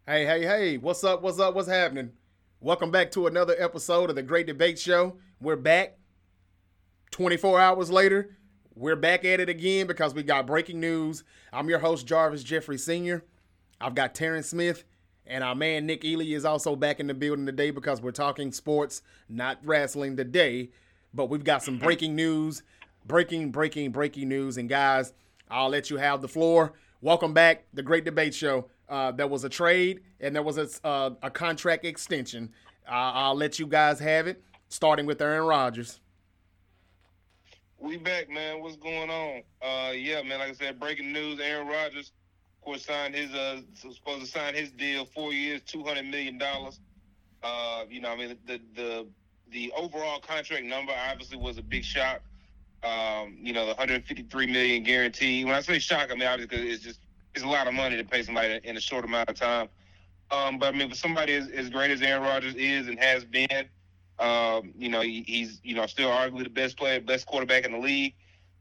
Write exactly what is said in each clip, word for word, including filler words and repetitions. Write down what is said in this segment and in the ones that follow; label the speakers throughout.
Speaker 1: Hey, hey, hey, what's up? What's up? What's happening? Welcome back to another episode of the Great Debate Show. We're back twenty-four hours later. We're back at it again because we got breaking news. I'm your host, Jarvis Jeffrey Senior I've got Terrence Smith, and our man Nick Ely is also back in the building today because we're talking sports, not wrestling today. But we've got some breaking news, breaking, breaking, breaking news. And guys, I'll let you have the floor. Welcome back, the Great Debate Show. Uh, there was a trade and there was a, uh, a contract extension. Uh, I'll let you guys have it, starting with Aaron Rodgers.
Speaker 2: We back, man. What's going on? Uh, yeah, man. Like I said, breaking news. Aaron Rodgers, of course, signed his uh supposed to sign his deal, four years, two hundred million dollars. Uh, you know, I mean, the the the overall contract number obviously was a big shock. Um, you know, the one hundred fifty-three million dollars guarantee. When I say shock, I mean obviously because it's just it's a lot of money to pay somebody in a short amount of time. Um, but I mean, for somebody as, as great as Aaron Rodgers is and has been, um, you know, he, he's you know still arguably the best player, best quarterback in the league.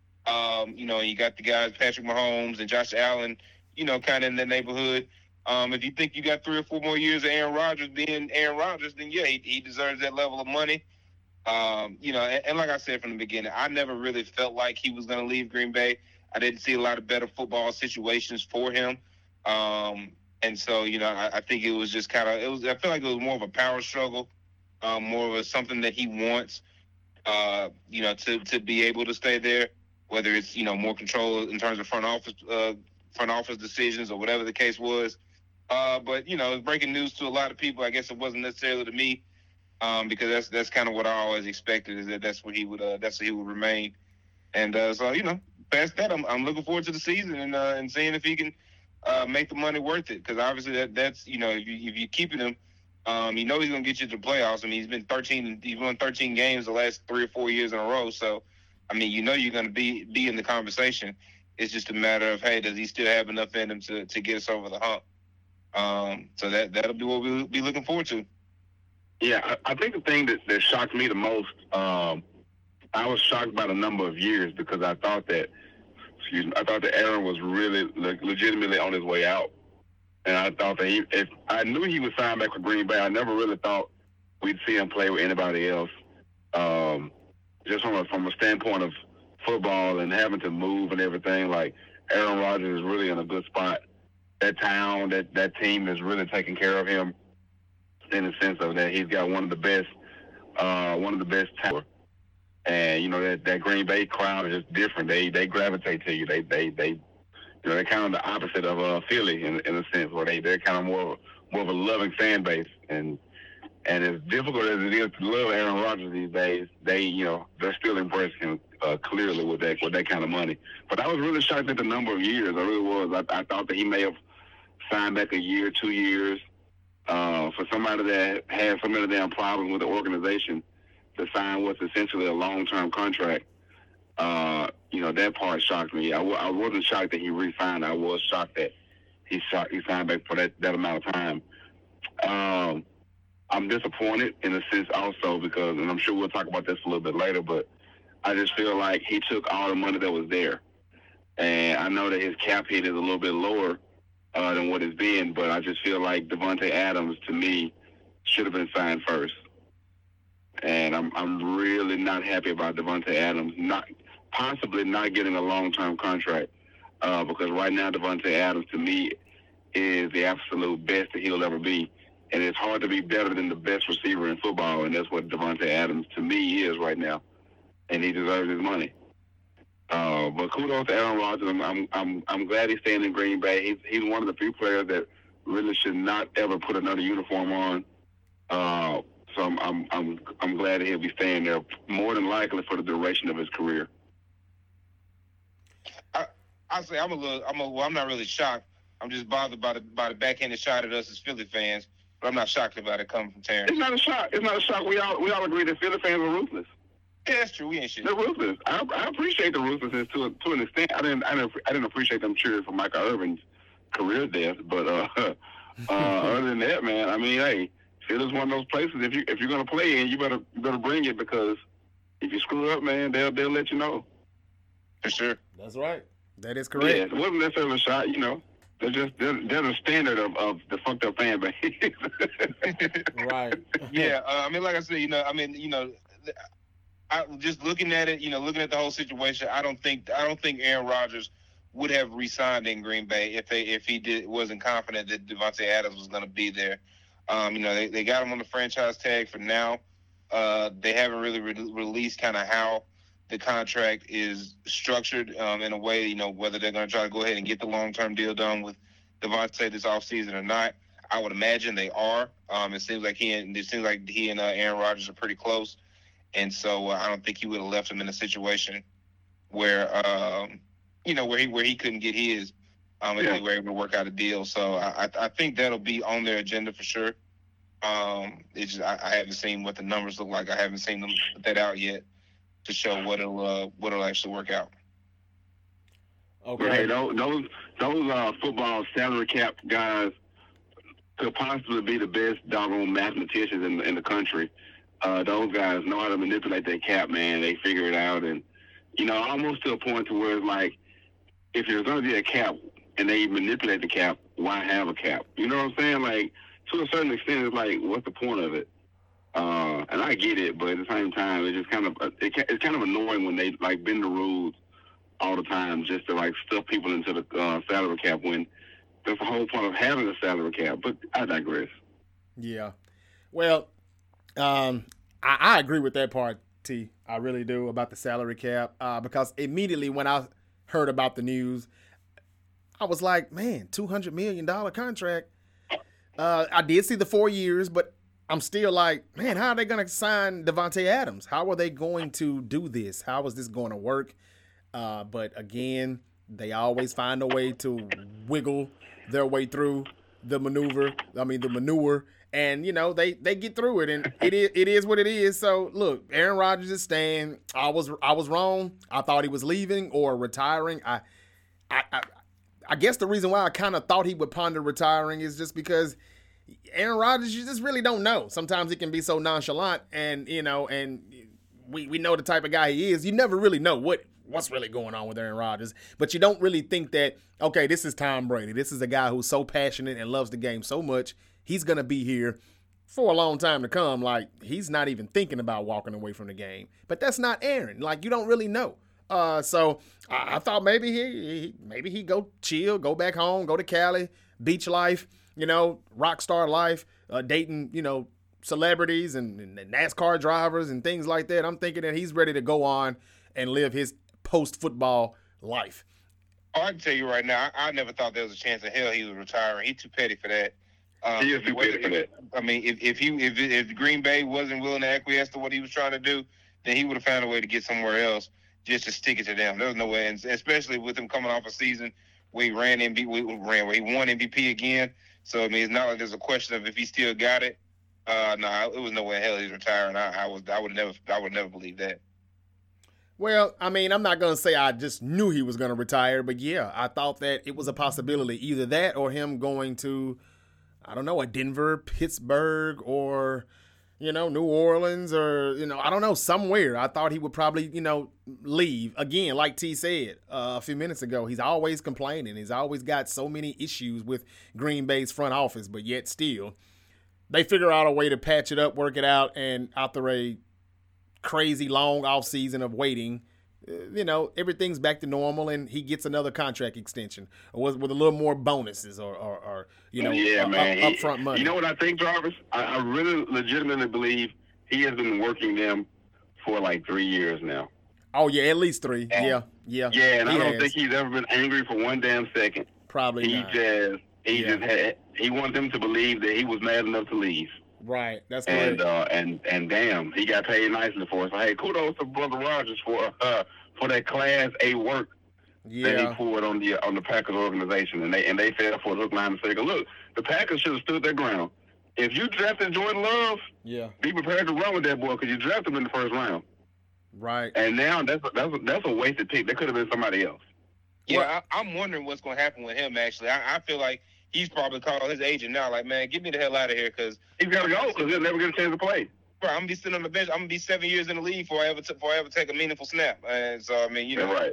Speaker 2: Um, you know, you got the guys Patrick Mahomes and Josh Allen, you know, kind of in the neighborhood. Um, if you think you got three or four more years of Aaron Rodgers being Aaron Rodgers, then yeah, he, he deserves that level of money. Um, you know, and, and like I said from the beginning, I never really felt like he was going to leave Green Bay. I didn't see a lot of better football situations for him. Um, and so, you know, I, I think it was just kind of, it was, I feel like it was more of a power struggle, um, more of a, something that he wants, uh, you know, to, to be able to stay there, whether it's, you know, more control in terms of front office, uh, front office decisions or whatever the case was. Uh, but, you know, it's breaking news to a lot of people. I guess it wasn't necessarily to me. Um, because that's that's kind of what I always expected, is that that's where he would uh, that's where he would remain, and uh, so you know, past that, I'm I'm looking forward to the season and uh, and seeing if he can uh, make the money worth it, because obviously that that's you know if you if you're keeping him, um, you know he's gonna get you to the playoffs. I mean, he's been thirteen, he's won thirteen games the last three or four years in a row, so I mean, you know you're gonna be be in the conversation. It's just a matter of, hey, does he still have enough in him to to get us over the hump? Um, so that that'll be what we'll be looking forward to.
Speaker 3: Yeah, I, I think the thing that, that shocked me the most, um, I was shocked by the number of years, because I thought that, excuse me, I thought that Aaron was really le- legitimately on his way out, and I thought that he, if I knew he would sign back with Green Bay, I never really thought we'd see him play with anybody else. Um, just from a from a standpoint of football and having to move and everything, like Aaron Rodgers is really in a good spot. That town, that that team is really taking care of him, in the sense of that he's got one of the best, uh, one of the best talent. And you know that, that Green Bay crowd is just different. They they gravitate to you. They they they you know they're kind of the opposite of uh, Philly in in a sense, where they they're kind of more more of a loving fan base. And and as difficult as it is to love Aaron Rodgers these days, they you know they're still embracing him uh, clearly with that with that kind of money. But I was really shocked at the number of years. I really was. I, I thought that he may have signed back a year, two years. Uh, for somebody that had so many damn problems with the organization to sign what's essentially a long-term contract, uh, you know, that part shocked me. I, w- I wasn't shocked that he re-signed. I was shocked that he, shot, he signed back for that, that amount of time. Um, I'm disappointed in a sense also because, and I'm sure we'll talk about this a little bit later, but I just feel like he took all the money that was there. And I know that his cap hit is a little bit lower Uh, than what it's been, but I just feel like Davante Adams, to me, should have been signed first. And I'm I'm really not happy about Davante Adams not possibly not getting a long-term contract, uh, because right now Davante Adams, to me, is the absolute best that he'll ever be. And it's hard to be better than the best receiver in football, and that's what Davante Adams, to me, is right now. And he deserves his money. Uh, but kudos to Aaron Rodgers. I'm, I'm I'm I'm glad he's staying in Green Bay. He's he's one of the few players that really should not ever put another uniform on. Uh, so I'm I'm I'm I'm glad that he'll be staying there more than likely for the duration of his career.
Speaker 2: I I say I'm a little I'm a well, I'm not really shocked. I'm just bothered by the by the backhanded shot at us as Philly fans. But I'm not shocked about it coming from Terrence.
Speaker 3: It's not a shock. It's not a shock. We all we all agree that Philly fans are ruthless.
Speaker 2: Yeah, that's true. We ain't shit.
Speaker 3: They're ruthless. I, I appreciate the ruthlessness to to an extent. I didn't I didn't I didn't appreciate them cheering for Michael Irvin's career death, but uh, uh, other than that, man, I mean, hey, Philly's one of those places. If you if you're gonna play in, you better you better bring it, because if you screw up, man, they'll they'll let you know.
Speaker 2: For sure.
Speaker 1: That's right. That is correct.
Speaker 3: Yeah, it wasn't necessarily a shot, you know. They're just they're, they're the standard of, of the fucked up fan base.
Speaker 1: Right.
Speaker 2: Yeah, uh, I mean, like I said, you know, I mean, you know, I just looking at it, you know, looking at the whole situation, I don't think I don't think Aaron Rodgers would have re-signed in Green Bay if they if he did wasn't confident that Davante Adams was going to be there. Um, you know, they, they got him on the franchise tag for now. Uh, they haven't really re- released kind of how the contract is structured um, in a way, you know, whether they're going to try to go ahead and get the long-term deal done with Davante this offseason or not. I would imagine they are. Um, it seems like he and it seems like he and uh, Aaron Rodgers are pretty close, and so uh, I don't think he would have left him in a situation where, um, you know, where he where he couldn't get his. Um, if
Speaker 3: Yeah.
Speaker 2: they were able to work out a deal. So I, I think that'll be on their agenda for sure. Um, it's just, I, I haven't seen what the numbers look like. I haven't seen them put that out yet to show what it'll uh, what it'll actually work out.
Speaker 1: Okay.
Speaker 3: Hey, those those, those uh, football salary cap guys could possibly be the best doggone mathematicians in, in the country. Uh, those guys know how to manipulate their cap, man. They figure it out, and you know, almost to a point to where it's like, if there's going to be a cap and they manipulate the cap, why have a cap? You know what I'm saying? Like, to a certain extent, it's like, what's the point of it? Uh, and I get it, but at the same time, it's just kind of it, it's kind of annoying when they like bend the rules all the time just to like stuff people into the uh, salary cap when that's the whole point of having a salary cap. But I digress.
Speaker 1: Yeah. Well, um, I, I agree with that part, T. I really do, about the salary cap, uh, because immediately when I heard about the news, I was like, man, two hundred million dollars contract. Uh, I did see the four years, but I'm still like, man, how are they going to sign Davante Adams? How are they going to do this? How is this going to work? Uh, but again, they always find a way to wiggle their way through the maneuver. I mean, the manure. And, you know, they, they get through it, and it is, it is what it is. So, look, Aaron Rodgers is staying. I was I was wrong. I thought he was leaving or retiring. I I, I, I guess the reason why I kind of thought he would ponder retiring is just because Aaron Rodgers, you just really don't know. Sometimes he can be so nonchalant, and, you know, and we, we know the type of guy he is. You never really know what what's really going on with Aaron Rodgers, but you don't really think that, okay, this is Tom Brady. This is a guy who's so passionate and loves the game so much. He's going to be here for a long time to come. Like, he's not even thinking about walking away from the game. But that's not Aaron. Like, you don't really know. Uh, so I, I thought maybe he, he maybe he go chill, go back home, go to Cali, beach life, you know, rock star life, uh, dating, you know, celebrities and, and NASCAR drivers and things like that. I'm thinking that he's ready to go on and live his post-football life.
Speaker 2: Oh, I can tell you right now, I, I never thought there was a chance in hell he was retiring. He's too petty for that. Um,
Speaker 3: He is too petty for that.
Speaker 2: I mean, if, if he if if Green Bay wasn't willing to acquiesce to what he was trying to do, then he would have found a way to get somewhere else just to stick it to them. There was no way, and especially with him coming off a season where he ran M V P, ran where he won M V P again. So I mean, it's not like there's a question of if he still got it. Uh, no, nah, it was no way in hell he's retiring. I, I was, I would never, I would never believe that.
Speaker 1: Well, I mean, I'm not going to say I just knew he was going to retire, but yeah, I thought that it was a possibility. Either that or him going to, I don't know, a Denver, Pittsburgh, or, you know, New Orleans, or, you know, I don't know, somewhere. I thought he would probably, you know, leave. Again, like T said uh, a few minutes ago, he's always complaining. He's always got so many issues with Green Bay's front office, but yet still, they figure out a way to patch it up, work it out, and after a crazy long off season of waiting, you know, everything's back to normal, and he gets another contract extension or with, with a little more bonuses or, or, or you know,
Speaker 3: yeah,
Speaker 1: uh,
Speaker 3: man.
Speaker 1: up,
Speaker 3: He-
Speaker 1: upfront money.
Speaker 3: You know what I think, Jarvis? I, I really legitimately believe he has been working them for like three years now.
Speaker 1: Oh yeah, at least three.
Speaker 3: Yeah.
Speaker 1: Yeah, yeah.
Speaker 3: Yeah, and
Speaker 1: he
Speaker 3: I don't
Speaker 1: has.
Speaker 3: think he's ever been angry for one damn second.
Speaker 1: Probably
Speaker 3: He
Speaker 1: not.
Speaker 3: just he
Speaker 1: Yeah.
Speaker 3: just had he wanted them to believe that he was mad enough to leave.
Speaker 1: Right. That's
Speaker 3: And
Speaker 1: correct.
Speaker 3: uh, and and damn, he got paid nicely for it. So hey, kudos to Brother Rogers for uh, for that Class A work that he
Speaker 1: yeah.
Speaker 3: pulled on the on the Packers organization, and they and they fell for the hook, line, and sinker. Look, the Packers should have stood their ground. If you drafted Jordan Love,
Speaker 1: Yeah.
Speaker 3: be prepared to run with that boy because you drafted him in the first round.
Speaker 1: Right.
Speaker 3: And now that's a, that's a, that's a wasted pick. That could have been somebody else.
Speaker 2: Yeah, I, I'm wondering what's going to happen with him. Actually, I, I feel like he's probably called his agent now. Like, man, get me the hell out of here, because
Speaker 3: He's got to go because he'll never get a chance to play.
Speaker 2: I'm gonna be sitting on the bench. I'm gonna be seven years in the league before I ever t- before I ever take a meaningful snap. And so I mean, you know,
Speaker 3: That's right.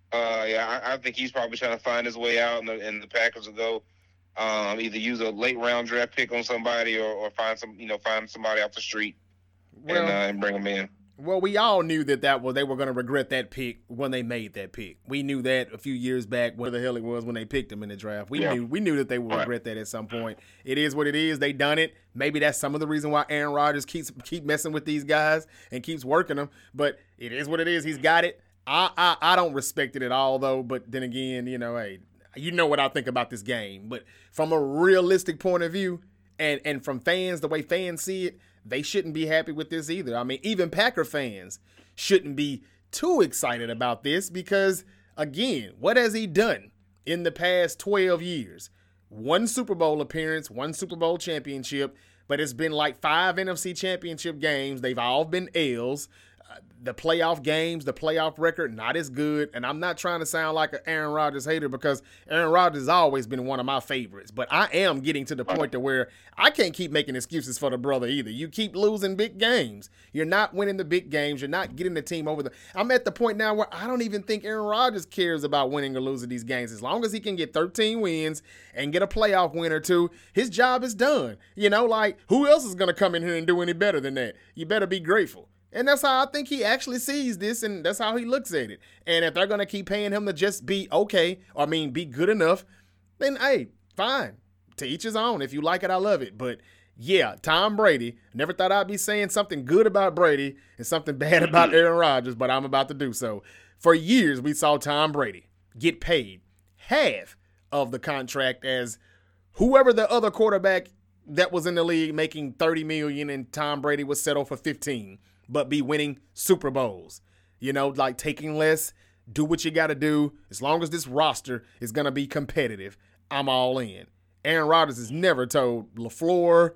Speaker 2: Uh, yeah, I, I think he's probably trying to find his way out, and the, and the Packers will go um, either use a late round draft pick on somebody, or, or find some, you know, find somebody off the street
Speaker 1: Well,
Speaker 2: and uh, and bring them in.
Speaker 1: Well, we all knew that that was they were going to regret that pick when they made that pick. We knew that a few years back, where the hell it was when they picked him in the draft. We
Speaker 3: Yeah.
Speaker 1: knew we knew that they would regret that at some point. It is what it is. They done it. Maybe that's some of the reason why Aaron Rodgers keeps keep messing with these guys and keeps working them. But it is what it is. He's got it. I I, I don't respect it at all though. But then again, you know, hey, you know what I think about this game. But from a realistic point of view, and and from fans, the way fans see it, they shouldn't be happy with this either. I mean, even Packer fans shouldn't be too excited about this because, again, what has he done in the past twelve years? One Super Bowl appearance, one Super Bowl championship, but it's been like five N F C championship games. They've all been L's. Uh, the playoff games, the playoff record, not as good. And I'm not trying to sound like an Aaron Rodgers hater because Aaron Rodgers has always been one of my favorites. But I am getting to the point to where I can't keep making excuses for the brother either. You keep losing big games. You're not winning the big games. You're not getting the team over the. I'm at the point now where I don't even think Aaron Rodgers cares about winning or losing these games. As long as he can get thirteen wins and get a playoff win or two, his job is done. You know, like, who else is going to come in here and do any better than that? You better be grateful. And that's how I think he actually sees this, and that's how he looks at it. And if they're going to keep paying him to just be okay, or I mean be good enough, then, hey, fine. To each his own. If you like it, I love it. But, yeah, Tom Brady, never thought I'd be saying something good about Brady and something bad about Aaron Rodgers, but I'm about to do so. For years, we saw Tom Brady get paid half of the contract as whoever the other quarterback that was in the league making thirty million dollars and Tom Brady was settled for fifteen, but be winning Super Bowls. You know, like taking less, do what you got to do. As long as this roster is going to be competitive, I'm all in. Aaron Rodgers has never told LaFleur,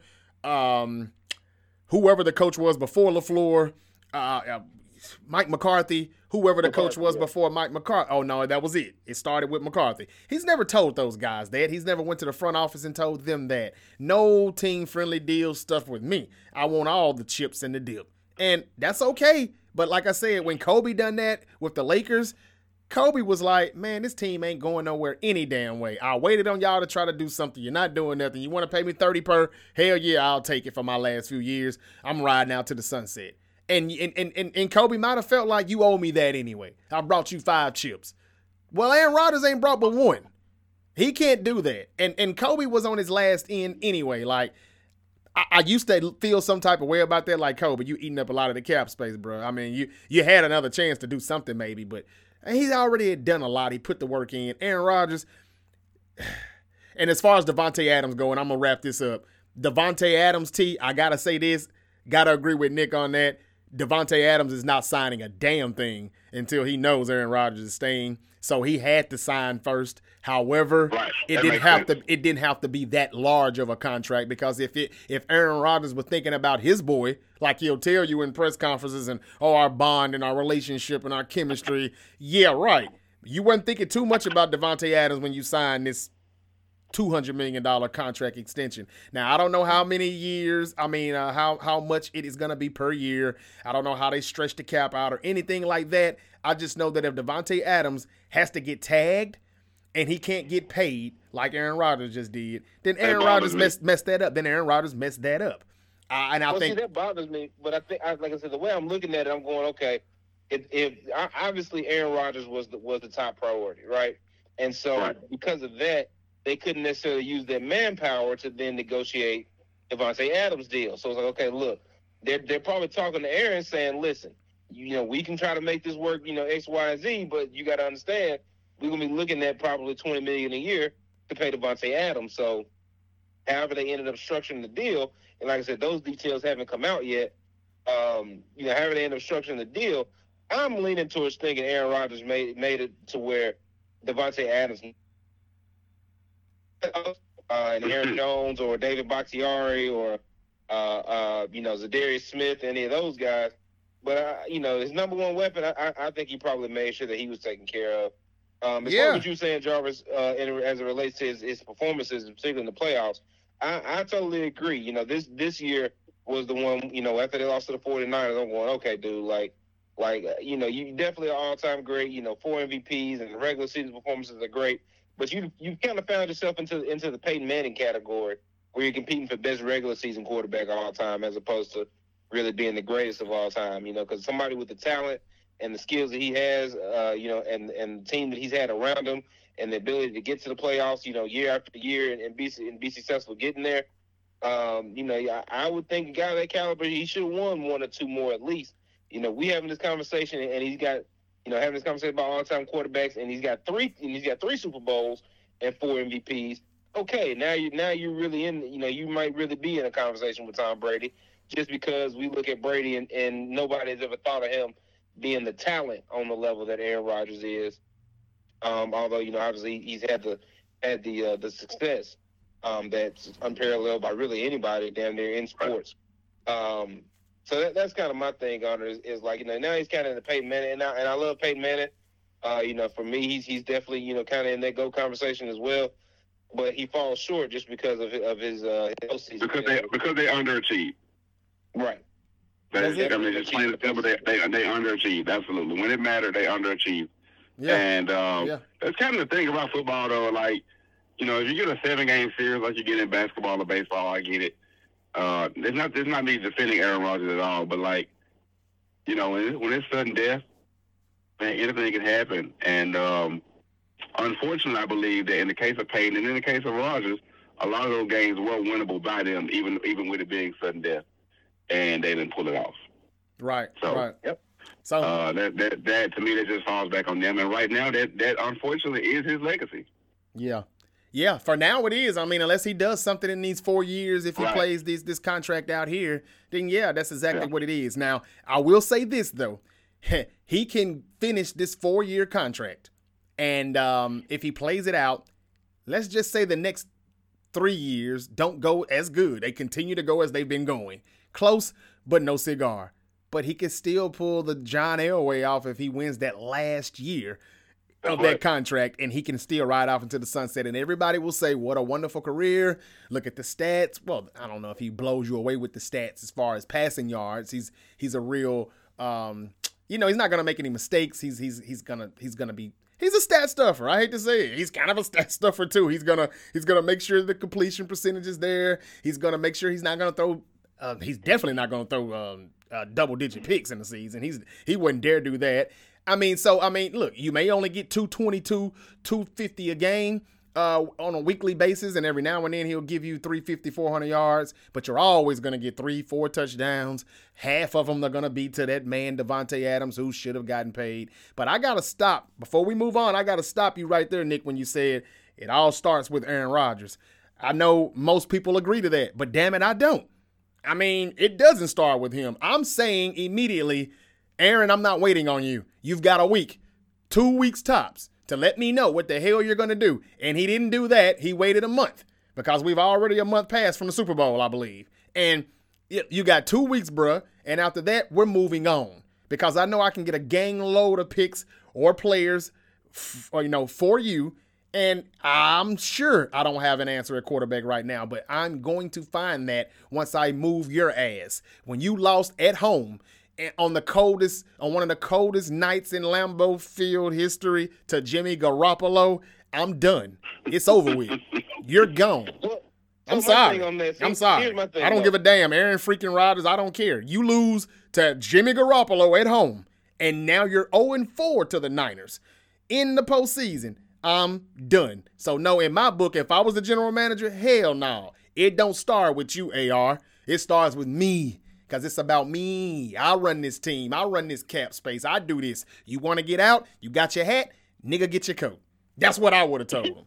Speaker 1: um, whoever the coach was before LaFleur, uh, uh, Mike McCarthy, whoever the
Speaker 2: McCarthy,
Speaker 1: coach was
Speaker 2: yeah.
Speaker 1: before Mike McCarthy. Oh, no, that was it. It started with McCarthy. He's never told those guys that. He's never went to the front office and told them that. No team-friendly deal stuff with me. I want all the chips in the dip. And that's okay. But like I said, when Kobe done that with the Lakers, Kobe was like, man, this team ain't going nowhere any damn way. I waited on y'all to try to do something. You're not doing nothing. You want to pay me thirty per? Hell yeah, I'll take it for my last few years. I'm riding out to the sunset. And and and, and Kobe might have felt like you owe me that anyway. I brought you five chips. Well, Aaron Rodgers ain't brought but one. He can't do that. And and Kobe was on his last end anyway. Like, I, I used to feel some type of way about that. Like, Kobe, you eating up a lot of the cap space, bro. I mean, you you had another chance to do something maybe, but he already had done a lot. He put the work in. Aaron Rodgers. And as far as Devontae Adams going, I'm going to wrap this up. Devontae Adams, T, I got to say this. Got to agree with Nick on that. Devontae Adams is not signing a damn thing until he knows Aaron Rodgers is staying. So he had to sign first. However,
Speaker 3: Right.
Speaker 1: it
Speaker 3: That
Speaker 1: didn't
Speaker 3: makes
Speaker 1: have
Speaker 3: sense.
Speaker 1: to it didn't have to be that large of a contract, because if it if Aaron Rodgers was thinking about his boy, like he'll tell you in press conferences and oh, our bond and our relationship and our chemistry, yeah, right. You weren't thinking too much about Devontae Adams when you signed this two hundred million dollars contract extension. Now, I don't know how many years, I mean, uh, how, how much it is going to be per year. I don't know how they stretch the cap out or anything like that. I just know that if Devontae Adams has to get tagged and he can't get paid like Aaron Rodgers just did, then Aaron
Speaker 3: bothers
Speaker 1: Rodgers
Speaker 3: me.
Speaker 1: messed, messed that up. Then Aaron Rodgers messed that up. Uh, and I
Speaker 2: Well,
Speaker 1: think
Speaker 2: see, that bothers me. But I think, I, like I said, the way I'm looking at it, I'm going, okay. If, if I- obviously Aaron Rodgers was the, was the top priority, right? And so
Speaker 3: Right.
Speaker 2: because of that, they couldn't necessarily use their manpower to then negotiate Devontae Adams' deal. So it's like, okay, look, they're they're probably talking to Aaron saying, listen, you know, we can try to make this work, you know, X, Y, and Z, but you got to understand, we're gonna be looking at probably twenty million dollars a year to pay Devontae Adams. So, however they ended up structuring the deal, and like I said, those details haven't come out yet. Um, you know, however they end up structuring the deal, I'm leaning towards thinking Aaron Rodgers made made it to where Devontae Adams uh, and Aaron Jones or David Bakhtiari or uh, uh, you know, Zadarius Smith, any of those guys. But uh, you know, his number one weapon, I, I I think he probably made sure that he was taken care of. Um, as far
Speaker 1: Yeah.
Speaker 2: as what you were saying, Jarvis, uh, in, as it relates to his, his performances, particularly in the playoffs, I, I totally agree. You know, this this year was the one, you know, after they lost to the 49ers, I'm going, okay, dude, like, Like, uh, you know, you definitely are all-time great. You know, four M V Ps and the regular season performances are great. But you you kind of found yourself into into the Peyton Manning category, where you're competing for best regular season quarterback of all time, as opposed to really being the greatest of all time. You know, because somebody with the talent and the skills that he has, uh, you know, and and the team that he's had around him, and the ability to get to the playoffs, you know, year after year, and, and be and be successful getting there. Um, you know, I, I would think a guy of that caliber, he should have won one or two more at least. You know, we having this conversation, and he's got, you know, having this conversation about all-time quarterbacks, and he's got three, and he's got three Super Bowls and four M V Ps. Okay, now you now you're really in, you know, you might really be in a conversation with Tom Brady, just because we look at Brady and, and nobody's ever thought of him being the talent on the level that Aaron Rodgers is. Um, although, you know, obviously he's had the had the uh, the success um, that's unparalleled by really anybody damn near in sports. Um, so that, that's kind of my thing on it is, is like, you know, now he's kind of in the Peyton Manning, and I, and I love Peyton Manning. Uh, you know, for me, he's he's definitely, you know, kind of in that GOAT conversation as well. But he falls short just because of of his uh, health season.
Speaker 3: Because they because they underachieve.
Speaker 2: Right.
Speaker 3: They, I mean, just plain and simple, they, they they underachieve. Absolutely. When it mattered, they underachieve.
Speaker 1: Yeah.
Speaker 3: And um,
Speaker 1: yeah.
Speaker 3: that's kind of the thing about football, though. Like, you know, if you get a seven-game series like you get in basketball or baseball, I get it. Uh, there's not there's not me defending Aaron Rodgers at all, but like, you know, when, it, when it's sudden death, man, anything can happen. And um, unfortunately, I believe that in the case of Peyton and in the case of Rodgers, a lot of those games were winnable by them, even even with it being sudden death, and they didn't pull it off.
Speaker 1: Right.
Speaker 3: So,
Speaker 1: right.
Speaker 2: Yep.
Speaker 1: So
Speaker 3: uh, that that that to me, that just falls back on them. And right now, that that unfortunately is his legacy.
Speaker 1: Yeah. Yeah, for now it is. I mean, unless he does something in these four years, if he
Speaker 3: Right.
Speaker 1: plays this this contract out here, then yeah, that's exactly
Speaker 3: Yeah.
Speaker 1: what it is. Now, I will say this though, he can finish this four year contract, and um, if he plays it out, let's just say the next three years don't go as good. They continue to go as they've been going, close but no cigar. But he can still pull the John Elway off if he wins that last year of that
Speaker 3: Right.
Speaker 1: contract, and he can still ride off into the sunset, and everybody will say, what a wonderful career. Look at the stats. Well, I don't know if he blows you away with the stats as far as passing yards. He's he's a real um you know, he's not gonna make any mistakes. He's he's he's gonna he's gonna be he's a stat stuffer. I hate to say it. He's kind of a stat stuffer too. He's gonna he's gonna make sure the completion percentage is there. He's gonna make sure he's not gonna throw uh, he's definitely not gonna throw um uh, double digit picks in the season. He's he wouldn't dare do that. I mean, so, I mean, look, you may only get two twenty-two, two fifty a game uh, on a weekly basis, and every now and then he'll give you three fifty, four hundred yards, but you're always going to get three, four touchdowns. Half of them are going to be to that man, Devontae Adams, who should have gotten paid. But I got to stop. Before we move on, I got to stop you right there, Nick, when you said it all starts with Aaron Rodgers. I know most people agree to that, but damn it, I don't. I mean, it doesn't start with him. I'm saying immediately, Aaron, I'm not waiting on you. You've got a week, two weeks tops, to let me know what the hell you're going to do. And he didn't do that. He waited a month because we've already a month past from the Super Bowl, I believe. And you got two weeks, bruh. And after that, we're moving on because I know I can get a gang load of picks or players, f- or, you know, for you. And I'm sure I don't have an answer at quarterback right now, but I'm going to find that once I move your ass. When you lost at home on the coldest, on one of the coldest nights in Lambeau Field history to Jimmy Garoppolo, I'm done. It's over with. You're gone.
Speaker 2: Well,
Speaker 1: I'm
Speaker 2: so my
Speaker 1: sorry.
Speaker 2: thing on that, see,
Speaker 1: I'm sorry.
Speaker 2: here's my thing,
Speaker 1: I don't
Speaker 2: though.
Speaker 1: give a damn. Aaron freaking Rodgers, I don't care. You lose to Jimmy Garoppolo at home, and now you're oh and four to the Niners in the postseason. I'm done. So, no, in my book, if I was the general manager, hell no. It don't start with you, A R. It starts with me because it's about me. I run this team. I run this cap space. I do this. You want to get out? You got your hat? Nigga, get your coat. That's what I would have told him.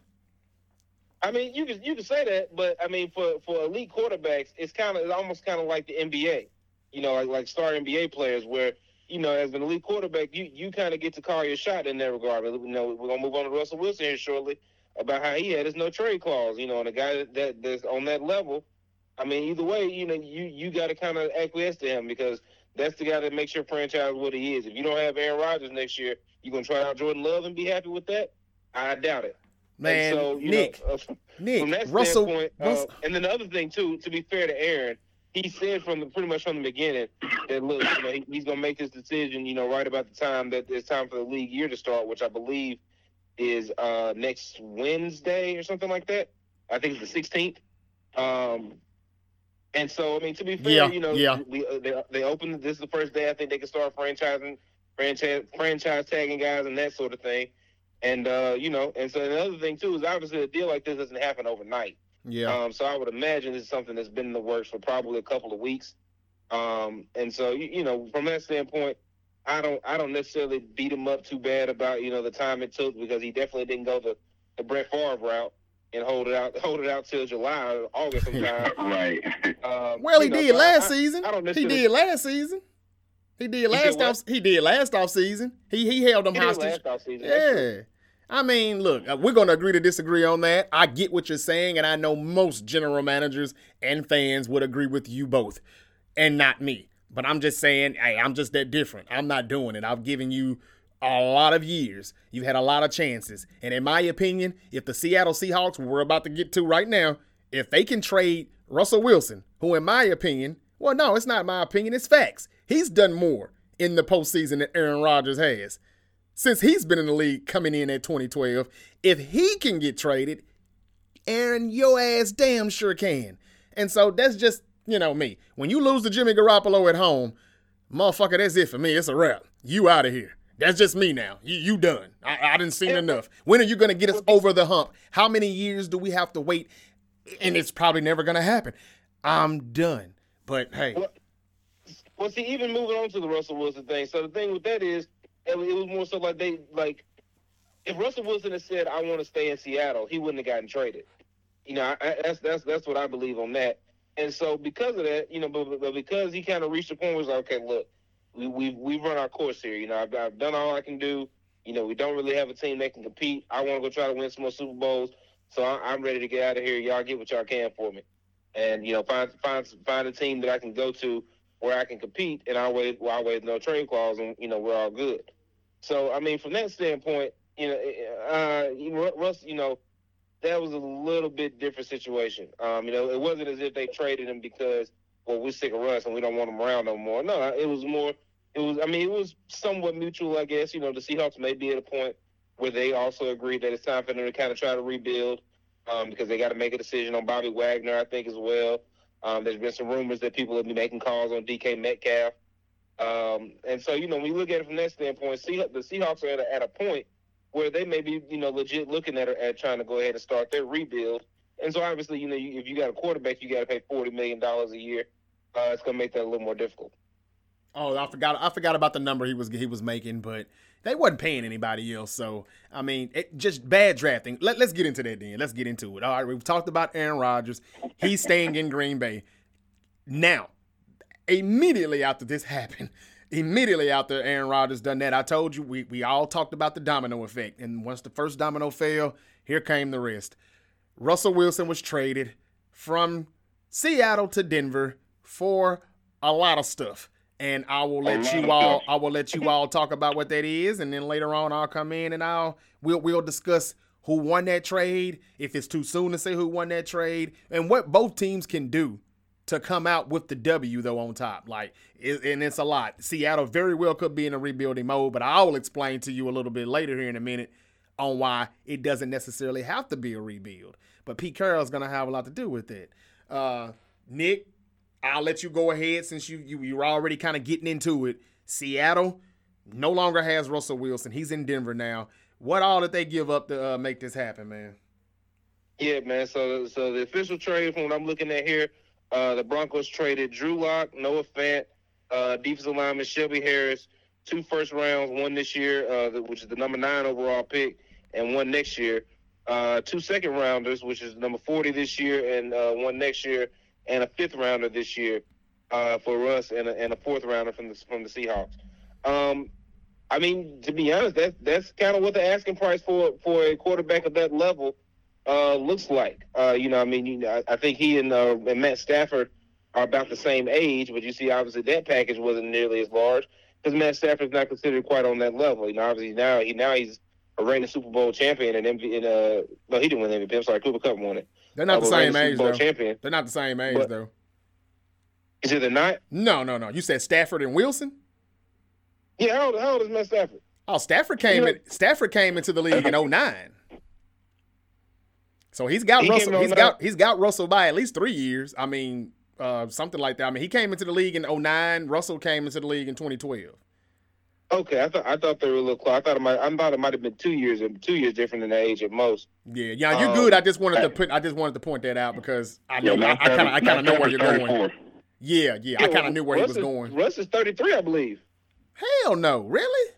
Speaker 2: I mean, you can you can say that, but I mean, for, for elite quarterbacks, it's kind of it's almost kind of like the N B A, you know, like like star N B A players, where you know, as an elite quarterback, you you kind of get to call your shot in that regard. But, you know, we're gonna move on to Russell Wilson here shortly about how he had his no trade clause. You know, and a guy that, that that's on that level. I mean, either way, you know, you you got to kind of acquiesce to him because that's the guy that makes your franchise what he is. If you don't have Aaron Rodgers next year, you gonna try out Jordan Love and be happy with that? I doubt it.
Speaker 1: Man,
Speaker 2: and so, you
Speaker 1: Nick,
Speaker 2: know, uh,
Speaker 1: Nick,
Speaker 2: from that
Speaker 1: Russell,
Speaker 2: standpoint, uh,
Speaker 1: Russell,
Speaker 2: and then the other thing too, to be fair to Aaron, he said from the pretty much from the beginning that look, you know, he, he's gonna make this decision, you know, right about the time that it's time for the league year to start, which I believe is uh, next Wednesday or something like that. I think it's the sixteenth. Um, and so, I mean, to be fair,
Speaker 1: yeah,
Speaker 2: you know,
Speaker 1: yeah.
Speaker 2: we, uh, they they opened. This is the first day I think they can start franchising, franchise franchise tagging guys and that sort of thing. And uh, you know, and so another thing too is obviously a deal like this doesn't happen overnight.
Speaker 1: Yeah.
Speaker 2: Um, so I would imagine this is something that's been in the works for probably a couple of weeks. Um, and so you, you know, from that standpoint, I don't I don't necessarily beat him up too bad about, you know, the time it took, because he definitely didn't go the, the Brett Favre route and hold it out hold it out till July or August sometime.
Speaker 3: Right.
Speaker 2: Um,
Speaker 1: well, he
Speaker 2: you know,
Speaker 1: did
Speaker 2: so
Speaker 1: last
Speaker 2: I,
Speaker 1: season.
Speaker 2: I, I don't
Speaker 1: he
Speaker 2: necessarily,
Speaker 1: did last season. He did last
Speaker 2: He did
Speaker 1: off. He did last off season. He he held them
Speaker 2: He did
Speaker 1: hostage.
Speaker 2: last offseason.
Speaker 1: Yeah. I mean, look, uh, we're going to agree to disagree on that. I get what you're saying, and I know most general managers and fans would agree with you both, and not me. But I'm just saying, hey, I'm just that different. I'm not doing it. I've given you a lot of years. You've had a lot of chances. And in my opinion, if the Seattle Seahawks, we're about to get to right now, if they can trade Russell Wilson, who in my opinion, well, no, it's not my opinion, it's facts. He's done more in the postseason than Aaron Rodgers has. Since he's been in the league coming in at twenty twelve, if he can get traded, Aaron, your ass damn sure can. And so that's just, you know, me. When you lose to Jimmy Garoppolo at home, motherfucker, that's it for me. It's a wrap. You out of here. That's just me now. You you done. I, I didn't seen enough. When are you going to get us over the hump? How many years do we have to wait? And it's probably never going to happen. I'm done. But, hey.
Speaker 2: Well, well, see, even moving on to the Russell Wilson thing. So the thing with that is, it was more so like they, like, if Russell Wilson had said, I want to stay in Seattle, he wouldn't have gotten traded. You know, I, that's that's that's what I believe on that. And so because of that, you know, but, but because he kind of reached a point where he's like, okay, look, we, we've, we've run our course here. You know, I've, I've done all I can do. You know, we don't really have a team that can compete. I want to go try to win some more Super Bowls. So I, I'm ready to get out of here. Y'all get what y'all can for me. And, you know, find find find a team that I can go to where I can compete, and I'll waive, I'll waive no trade clause, and, you know, we're all good. So, I mean, from that standpoint, you know, uh, Russ, you know, that was a little bit different situation. Um, you know, it wasn't as if they traded him because, well, we're sick of Russ and we don't want him around no more. No, it was more, it was, I mean, it was somewhat mutual, I guess. You know, the Seahawks may be at a point where they also agreed that it's time for them to kind of try to rebuild um, because they got to make a decision on Bobby Wagner, I think, as well. Um, there's been some rumors that people will be making calls on D K Metcalf. Um, and so, you know, when we look at it from that standpoint, Seah- the Seahawks are at a, at a point where they may be, you know, legit looking at at trying to go ahead and start their rebuild. And so, obviously, you know, you, if you got a quarterback, you got to pay forty million dollars a year. Uh, it's going to make that a little more difficult.
Speaker 1: Oh, I forgot. I forgot about the number he was he was making, but they wasn't paying anybody else. So, I mean, it, just bad drafting. Let, let's get into that then. Let's get into it. All right, we've talked about Aaron Rodgers. He's staying in Green Bay. Now, immediately after this happened, immediately after Aaron Rodgers done that, I told you, we, we all talked about the domino effect. And once the first domino fell, here came the rest. Russell Wilson was traded from Seattle to Denver for a lot of stuff. And I will let you all I will let you all talk about what that is, and then later on I'll come in and I'll we'll we'll discuss who won that trade, if it's too soon to say who won that trade, and what both teams can do to come out with the W though on top. Like, it, and it's a lot. Seattle very well could be in a rebuilding mode, but I will explain to you a little bit later here in a minute on why it doesn't necessarily have to be a rebuild. But Pete Carroll's gonna have a lot to do with it. Uh, Nick, I'll let you go ahead since you, you, you're already kind of getting into it. Seattle no longer has Russell Wilson. He's in Denver now. What all did they give up to uh, make this happen, man?
Speaker 2: Yeah, man. So, so the official trade from what I'm looking at here, uh, the Broncos traded Drew Lock, Noah Fant, uh, defensive lineman Shelby Harris, two first rounds, one this year, uh, which is the number nine overall pick, and one next year. Uh, two second rounders, which is number forty this year, and uh, one next year, and a fifth rounder this year uh, for us, and a, and a fourth rounder from the from the Seahawks. Um, I mean, to be honest, that's that's kind of what the asking price for for a quarterback of that level uh, looks like. Uh, you know, I mean, you know, I, I think he and, uh, and Matt Stafford are about the same age, but you see, obviously, that package wasn't nearly as large because Matt Stafford's not considered quite on that level. You know, obviously now he now he's a reigning Super Bowl champion and M V P. And, uh, no, he didn't win the M V P. I'm sorry, Cooper Kupp won it.
Speaker 1: They're not
Speaker 2: uh,
Speaker 1: the same age, though.
Speaker 2: Champion.
Speaker 1: They're not the same age,
Speaker 2: but,
Speaker 1: though.
Speaker 2: Is it the not?
Speaker 1: No, no, no. You said Stafford and Wilson?
Speaker 2: Yeah, how old, how old is Matt Stafford?
Speaker 1: Oh, Stafford came
Speaker 2: You know-
Speaker 1: in, Stafford came into the league in oh nine. So he's got
Speaker 2: He came
Speaker 1: Russell.
Speaker 2: in
Speaker 1: He's
Speaker 2: oh nine.
Speaker 1: got he's got Russell by at least three years. I mean, uh, something like that. I mean, he came into the league in oh nine. Russell came into the league in twenty twelve.
Speaker 2: Okay, I thought I thought they were a little close. I thought it might. I thought it might have been two years, two years different in the age at most.
Speaker 1: Yeah, yeah, you're
Speaker 2: Um,
Speaker 1: good. I just wanted to put. I just wanted to point that out because I know.
Speaker 3: Yeah,
Speaker 1: I kind of. I kind of know where you're going.
Speaker 3: thirty-four.
Speaker 1: Yeah, yeah. I kind of knew where
Speaker 2: Russ
Speaker 1: he was
Speaker 2: is,
Speaker 1: going.
Speaker 2: Russ is thirty-three, I believe.
Speaker 1: Hell no, really?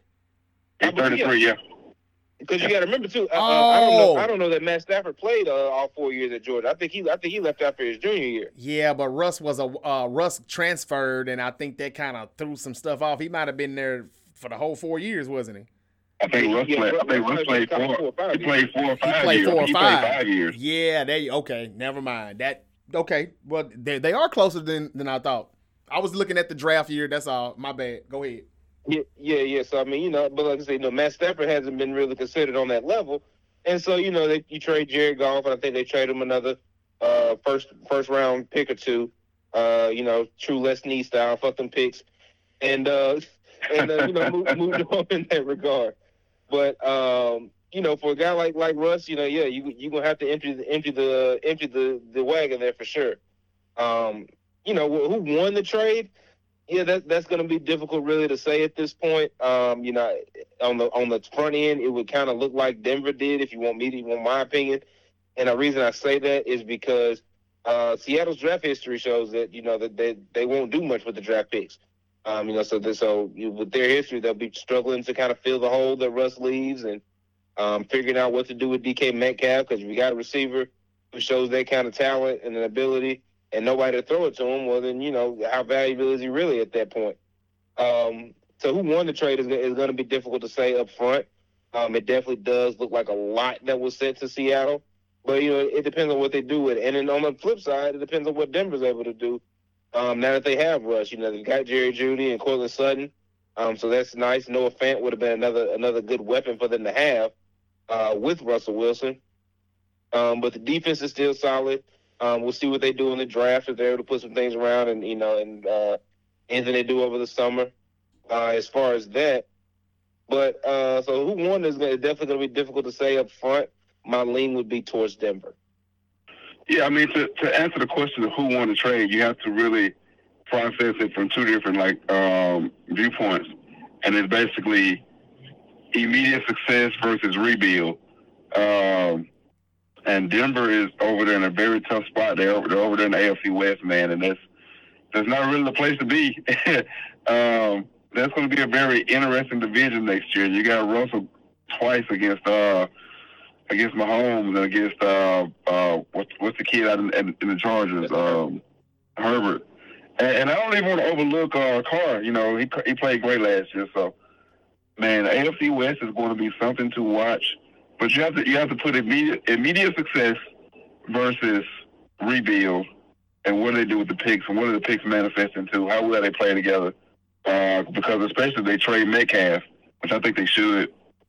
Speaker 2: I
Speaker 3: He's
Speaker 2: believe-
Speaker 3: thirty-three, yeah.
Speaker 2: Because you got to remember too. Uh, uh, I don't know.
Speaker 1: Oh.
Speaker 2: I don't know that Matt Stafford played uh, all four years at Georgia. I think he. I think he left after his junior year.
Speaker 1: Yeah, but Russ was a uh, Russ transferred, and I think that kind of threw some stuff off. He might have been there for the whole four years, wasn't he?
Speaker 3: I think Russ
Speaker 2: Yeah,
Speaker 3: played. I
Speaker 2: Russ-
Speaker 3: think Russ
Speaker 2: Russ
Speaker 3: played
Speaker 2: played
Speaker 3: four.
Speaker 2: four or five
Speaker 3: He played four or
Speaker 1: He
Speaker 3: five
Speaker 1: played
Speaker 3: years.
Speaker 1: four or
Speaker 3: he
Speaker 1: five.
Speaker 3: played five years.
Speaker 1: Yeah, they okay. Never mind that. Okay, well they they are closer than than I thought. I was looking at the draft year. That's all. My bad. Go ahead.
Speaker 2: Yeah, yeah, yeah. So I mean, you know, but like I say, you know, Matt Stafford hasn't been really considered on that level, and so you know, they, you trade Jared Goff, and I think they trade him another uh, first first round pick or two. Uh, you know, true Les Knee style, fuck them picks, and uh, and uh, you know, move, moved on in that regard. But um, you know, for a guy like like Russ, you know, yeah, you you gonna have to empty the empty the empty the the wagon there for sure. Um, you know, who won the trade? Yeah, that that's going to be difficult, really, to say at this point. Um, you know, on the on the front end, it would kind of look like Denver did, if you want me to, you want my opinion. And the reason I say that is because uh, Seattle's draft history shows that you know that they they won't do much with the draft picks. Um, you know, so this, so you, with their history, they'll be struggling to kind of fill the hole that Russ leaves, and um, figuring out what to do with D K Metcalf, because if you got a receiver who shows that kind of talent and an ability, and nobody to throw it to him, well, then, you know, how valuable is he really at that point? Um, so who won the trade is, is going to be difficult to say up front. Um, it definitely does look like a lot that was sent to Seattle. But, you know, it depends on what they do with it. And then on the flip side, it depends on what Denver's able to do um, now that they have Russ. You know, they've got Jerry Jeudy and Cortland Sutton. Um, so that's nice. Noah Fant would have been another another good weapon for them to have uh, with Russell Wilson. Um, but the defense is still solid. Um, we'll see what they do in the draft, if they're able to put some things around, and you know, and uh, anything they do over the summer uh, as far as that. But uh, so who won is gonna, definitely going to be difficult to say up front. My lean would be towards Denver.
Speaker 3: Yeah, I mean, to, to answer the question of who won the trade, you have to really process it from two different like um, viewpoints, and it's basically immediate success versus rebuild. Um, And Denver is over there in a very tough spot. They're over, they're over there in the A F C West, man, and that's that's not really the place to be. um, that's going to be a very interesting division next year. You got Russell twice against uh, against Mahomes and against uh, uh, what's what's the kid out in, in, in the Chargers, um, Herbert. And, and I don't even want to overlook uh, Carr. You know, he he played great last year. So, man, the A F C West is going to be something to watch. But you have to you have to put immediate immediate success versus rebuild, and what do they do with the picks, and what do the picks manifest into? How well they play together? Uh, because especially if they trade Metcalf, which I think they should.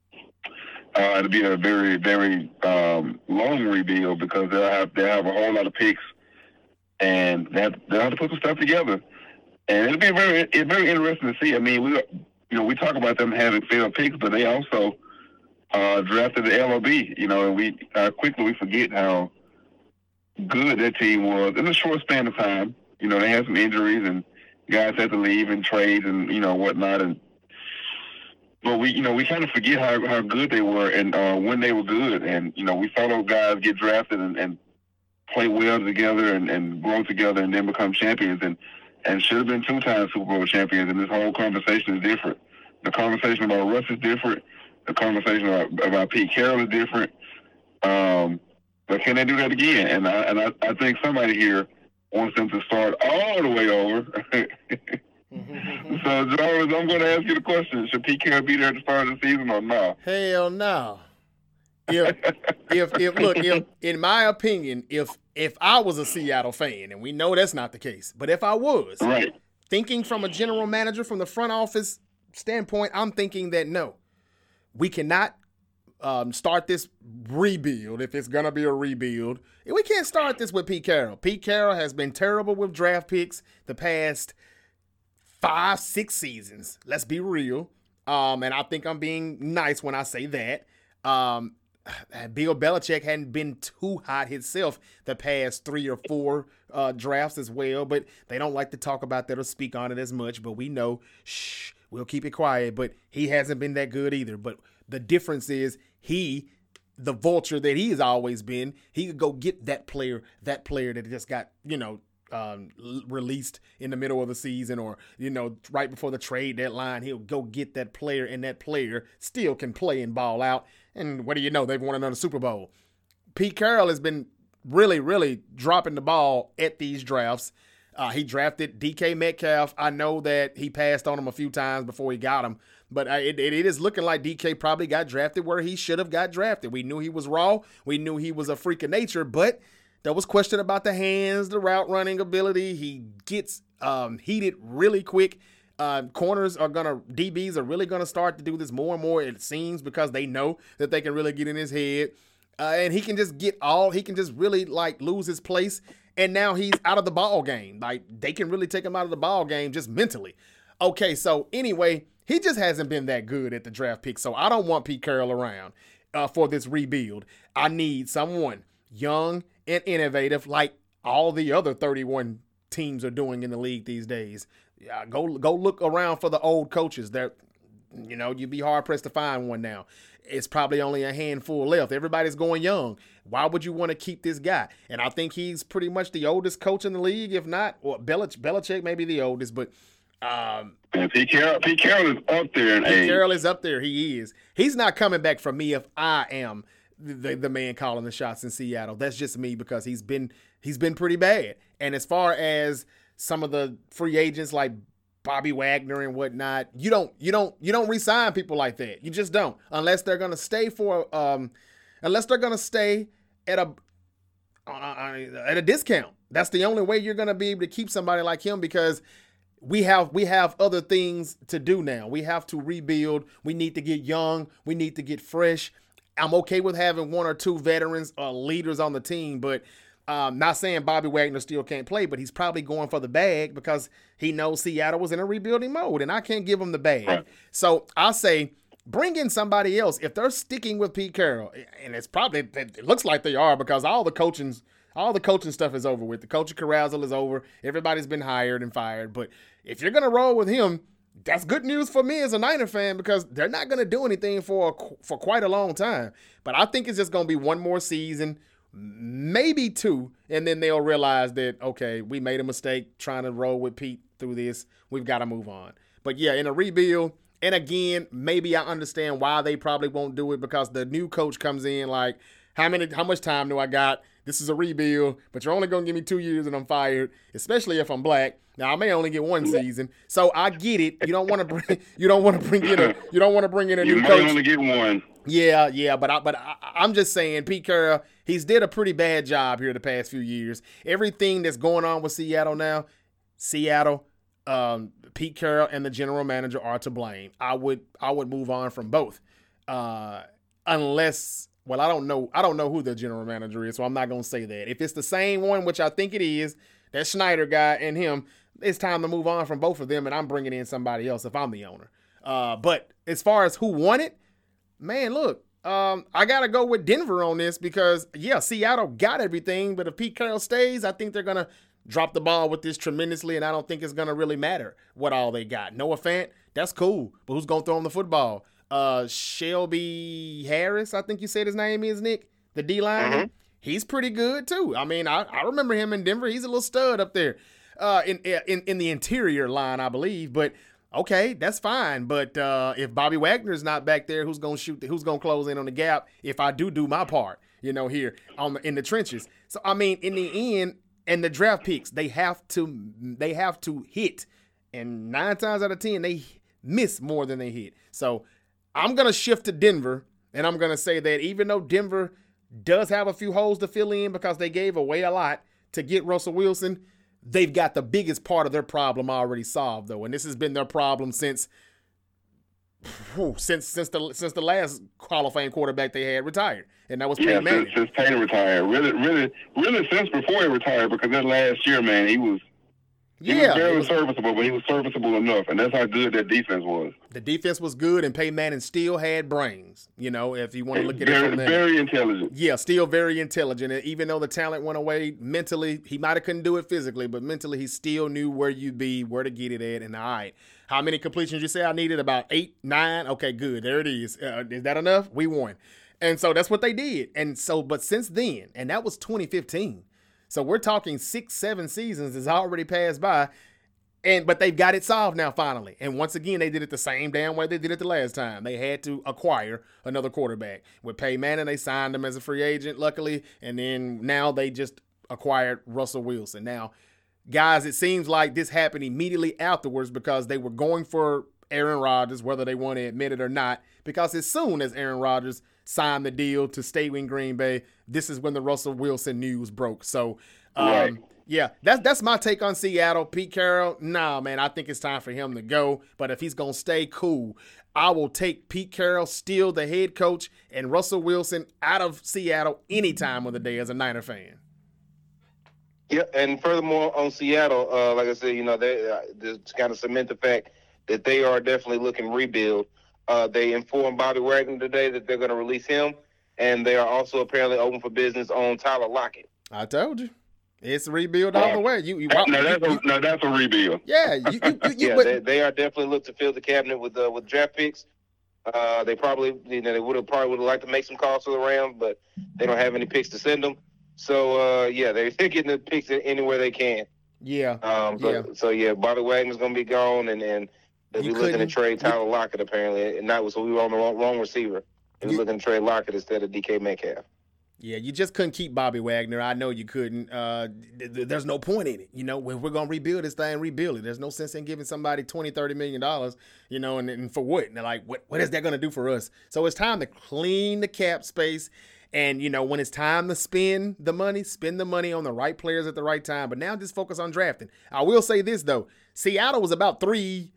Speaker 3: Uh, it'll be a very very um, long rebuild because they'll have they have a whole lot of picks, and they have, they'll have to put some stuff together. And it'll be very it's very interesting to see. I mean, we you know we talk about them having failed picks, but they also Uh, drafted the L O B, you know, and we uh, quickly we forget how good that team was in a short span of time. You know, they had some injuries and guys had to leave and trade and you know whatnot. And but we, you know, we kind of forget how how good they were and uh, when they were good. And you know, we saw those guys get drafted and, and play well together and, and grow together and then become champions and and should have been two-time Super Bowl champions. And this whole conversation is different. The conversation about Russ is different. The conversation about, about Pete Carroll is different. Um, but can they do that again? And I and I, I think somebody here wants them to start all the way over. So, Jarvis, I'm going to ask you the question: should Pete Carroll be there at the start of the season or not?
Speaker 1: Hell no. If if if look, if in my opinion, if if I was a Seattle fan, and we know that's not the case, but if I was,
Speaker 3: Right.
Speaker 1: thinking from a general manager from the front office standpoint, I'm thinking that no. We cannot um, start this rebuild, if it's going to be a rebuild, we can't start this with Pete Carroll. Pete Carroll has been terrible with draft picks the past five, six seasons. Let's be real. Um, and I think I'm being nice when I say that. Um, Bill Belichick hadn't been too hot himself the past three or four uh, drafts as well, but they don't like to talk about that or speak on it as much. But we know, shh, we'll keep it quiet. But he hasn't been that good either. But the difference is he, the vulture that he has always been, he could go get that player, that player that just got, you know, um, released in the middle of the season or, you know, right before the trade deadline. He'll go get that player, and that player still can play and ball out. And what do you know? They've won another Super Bowl. Pete Carroll has been really, really dropping the ball at these drafts. Uh, he drafted D K Metcalf. I know that he passed on him a few times before he got him, but it, it, it is looking like D K probably got drafted where he should have got drafted. We knew he was raw. We knew he was a freak of nature, but there was question about the hands, the route running ability. He gets um, heated really quick. Uh, corners are going to, D Bs are really going to start to do this more and more, it seems, because they know that they can really get in his head. Uh, and he can just get all, he can just really like lose his place. And now he's out of the ball game. Like they can really take him out of the ball game just mentally. Okay, so anyway, he just hasn't been that good at the draft pick. So I don't want Pete Carroll around uh, for this rebuild. I need someone young and innovative like all the other thirty-one teams are doing in the league these days. Yeah, go go look around for the old coaches. They're, you know, you'd be hard pressed to find one now. It's probably only a handful left. Everybody's going young. Why would you want to keep this guy? And I think he's pretty much the oldest coach in the league, if not, or Belich- Belichick may be the oldest, but um,
Speaker 3: and Pete Carroll, Pete Carroll is up there in
Speaker 1: Pete
Speaker 3: age.
Speaker 1: Carroll is up there. He is. He's not coming back from me if I am the, the man calling the shots in Seattle. That's just me because he's been he's been pretty bad. And as far as some of the free agents like Bobby Wagner and whatnot, you don't you don't you don't re-sign people like that. You just don't, unless they're gonna stay for um, unless they're gonna stay at a uh, at a discount. That's the only way you're gonna be able to keep somebody like him because we have we have other things to do now. We have to rebuild. We need to get young. We need to get fresh. I'm okay with having one or two veterans or leaders on the team, but Um, not saying Bobby Wagner still can't play, but he's probably going for the bag because he knows Seattle was in a rebuilding mode, and I can't give him the bag. Right. So I say bring in somebody else. If they're sticking with Pete Carroll, and it's probably it looks like they are because all the coaching, all the coaching stuff is over with. The coaching carousel is over. Everybody's been hired and fired. But if you're gonna roll with him, that's good news for me as a Niner fan because they're not gonna do anything for for quite a long time. But I think it's just gonna be one more season. Maybe two, and then they'll realize that, okay, we made a mistake trying to roll with Pete through this. We've got to move on. But, yeah, in a rebuild, and again, maybe I understand why they probably won't do it because the new coach comes in like, how many, how much time do I got? This is a rebuild, but you're only going to give me two years and I'm fired, especially if I'm black. Now, I may only get one season, so I get it. You don't want to bring, you don't want to bring in a, you don't want to bring in a
Speaker 3: you
Speaker 1: new
Speaker 3: might
Speaker 1: coach.
Speaker 3: only get one.
Speaker 1: Yeah, yeah, but I, but I, I'm just saying, Pete Carroll, he's did a pretty bad job here the past few years. Everything that's going on with Seattle now, Seattle, um, Pete Carroll, and the general manager are to blame. I would, I would move on from both, uh, unless, well, I don't know, I don't know who the general manager is, so I'm not gonna say that. If it's the same one, which I think it is, that Schneider guy and him, it's time to move on from both of them, and I'm bringing in somebody else if I'm the owner. Uh, but as far as who won it. Man, look, um, I got to go with Denver on this because, yeah, Seattle got everything, but if Pete Carroll stays, I think they're going to drop the ball with this tremendously, and I don't think it's going to really matter what all they got. Noah Fant, that's cool, but who's going to throw him the football? Uh, Shelby Harris, I think you said his name is, Nick, the D-lineman. Mm-hmm. He's pretty good, too. I mean, I, I remember him in Denver. He's a little stud up there uh, in, in, in the interior line, I believe, but okay, that's fine, but uh, if Bobby Wagner's not back there, who's gonna shoot? The, who's gonna close in on the gap? If I do do my part, you know, here on the, in the trenches. So I mean, in the end, and the draft picks, they have to they have to hit, and nine times out of ten, they miss more than they hit. So I'm gonna shift to Denver, and I'm gonna say that even though Denver does have a few holes to fill in because they gave away a lot to get Russell Wilson, they've got the biggest part of their problem already solved, though. And this has been their problem since whew, since since the since the last Hall of Fame quarterback they had retired, and that was
Speaker 3: Yeah,
Speaker 1: Peyton Manning.
Speaker 3: since, since Peyton retired. Really, really, really since before he retired, because that last year, man, he was he
Speaker 1: Yeah,
Speaker 3: was very
Speaker 1: it was-
Speaker 3: serviceable, but he was serviceable enough, and that's how good that defense was.
Speaker 1: the defense was good, and Peyton Manning still had brains. You know, if you want to look at it
Speaker 3: Very,
Speaker 1: from that.
Speaker 3: very intelligent.
Speaker 1: Yeah, still very intelligent. And even though the talent went away mentally, he might have couldn't do it physically, but mentally he still knew where you'd be, where to get it at. And all right, how many completions you say I needed? About eight, nine. Okay, good. There it is. Uh, is that enough? We won. And so that's what they did. And so, but since then, and that was twenty fifteen. So we're talking six, seven seasons has already passed by. And but they've got it solved now finally. And once again, they did it the same damn way they did it the last time. They had to acquire another quarterback. With Peyton Manning, they signed him as a free agent, luckily. And then now they just acquired Russell Wilson. Now, guys, it seems like this happened immediately afterwards because they were going for Aaron Rodgers, whether they want to admit it or not. Because as soon as Aaron Rodgers signed the deal to stay in Green Bay, this is when the Russell Wilson news broke. So, um,
Speaker 3: Right.
Speaker 1: yeah, that's that's my take on Seattle. Pete Carroll, nah, man, I think it's time for him to go. But if he's going to stay, cool. I will take Pete Carroll, still the head coach, and Russell Wilson out of Seattle any time of the day as a Niner fan.
Speaker 2: Yeah, and furthermore on Seattle, uh, like I said, you know, they uh, just kind of cement the fact that they are definitely looking rebuild. Uh, they informed Bobby Wagner today that they're going to release him, and they are also apparently open for business on Tyler Lockett.
Speaker 1: I told you. It's a rebuild all the way. You, you,
Speaker 3: No,
Speaker 1: you-
Speaker 3: that's
Speaker 1: you-
Speaker 3: a, no, that's a rebuild.
Speaker 1: yeah, you, you, you, you-
Speaker 2: Yeah,
Speaker 1: but-
Speaker 2: they, they are definitely look to fill the cabinet with uh, with draft picks. Uh, they probably, you know, they would have probably would have liked to make some calls to the Rams, but they don't have any picks to send them. So uh, yeah, they're getting the picks anywhere they can.
Speaker 1: yeah.
Speaker 2: Um, so,
Speaker 1: Yeah.
Speaker 2: so yeah, Bobby Wagner's going to be gone, and, and they'll
Speaker 1: You
Speaker 2: be looking to
Speaker 1: couldn't-
Speaker 2: trade Tyler Lockett apparently, and that was so we were on the wrong, wrong receiver. They were
Speaker 1: You-
Speaker 2: looking to trade Lockett instead of D K Metcalf.
Speaker 1: Yeah, you just couldn't keep Bobby Wagner. I know you couldn't. Uh, th- th- there's no point in it. You know, when we're going to rebuild this thing, rebuild it. There's no sense in giving somebody twenty, thirty million dollars, you know, and, and for what? And they're like, what, what is that going to do for us? So it's time to clean the cap space. And, you know, when it's time to spend the money, spend the money on the right players at the right time. But now just focus on drafting. I will say this, though. Seattle was about three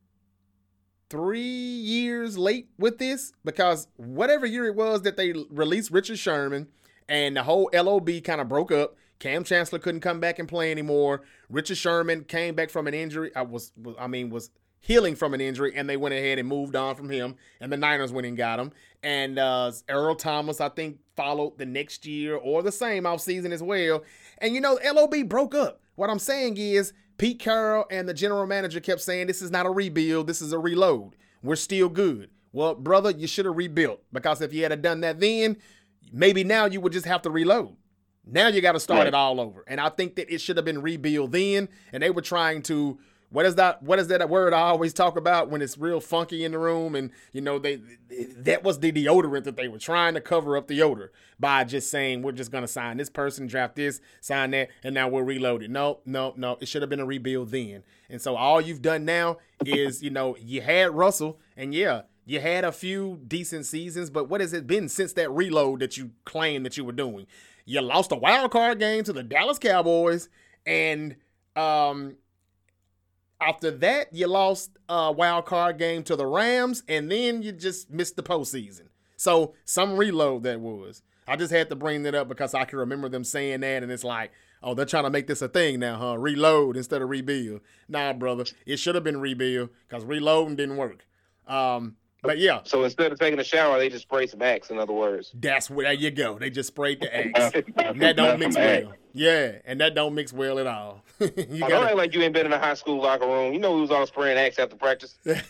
Speaker 1: three years late with this because whatever year it was that they released Richard Sherman and the whole L O B kind of broke up. Cam Chancellor couldn't come back and play anymore. Richard Sherman came back from an injury. I was, was I mean, was healing from an injury, and they went ahead and moved on from him, and the Niners went and got him. And uh, Earl Thomas, I think, followed the next year or the same offseason as well. And, you know, L O B broke up. What I'm saying is Pete Carroll and the general manager kept saying this is not a rebuild, this is a reload. We're still good. Well, brother, you should have rebuilt because if you had done that then, maybe now you would just have to reload. Now you got to start
Speaker 3: Right.
Speaker 1: it all over. And I think that it should have been rebuild then. And they were trying to, what is that? What is that word I always talk about when it's real funky in the room? And, you know, they that was the deodorant that they were trying to cover up the odor by just saying, we're just going to sign this person, draft this, sign that, and now we're reloaded. No, no, no. It should have been a rebuild then. And so all you've done now is, you know, you had Russell, and yeah, you had a few decent seasons, but what has it been since that reload that you claimed that you were doing? You lost a wild card game to the Dallas Cowboys, and um, after that, you lost a wild card game to the Rams, and then you just missed the postseason. So some reload that was. I just had to bring that up because I can remember them saying that, and it's like, oh, they're trying to make this a thing now, huh? Reload instead of rebuild. Nah, brother, it should have been rebuild because reloading didn't work. Um, but yeah,
Speaker 2: So instead of taking a shower, they just spray some Axe. In other words,
Speaker 1: that's where there you go. They just sprayed the Axe.
Speaker 3: That's- that's-
Speaker 1: And that don't
Speaker 3: that's
Speaker 1: mix
Speaker 3: some
Speaker 1: well.
Speaker 3: act.
Speaker 1: Yeah, and that don't mix well at all. you
Speaker 2: oh, don't
Speaker 1: gotta,
Speaker 2: act like you ain't been in a high school locker room. You know we was all spraying Axe after practice.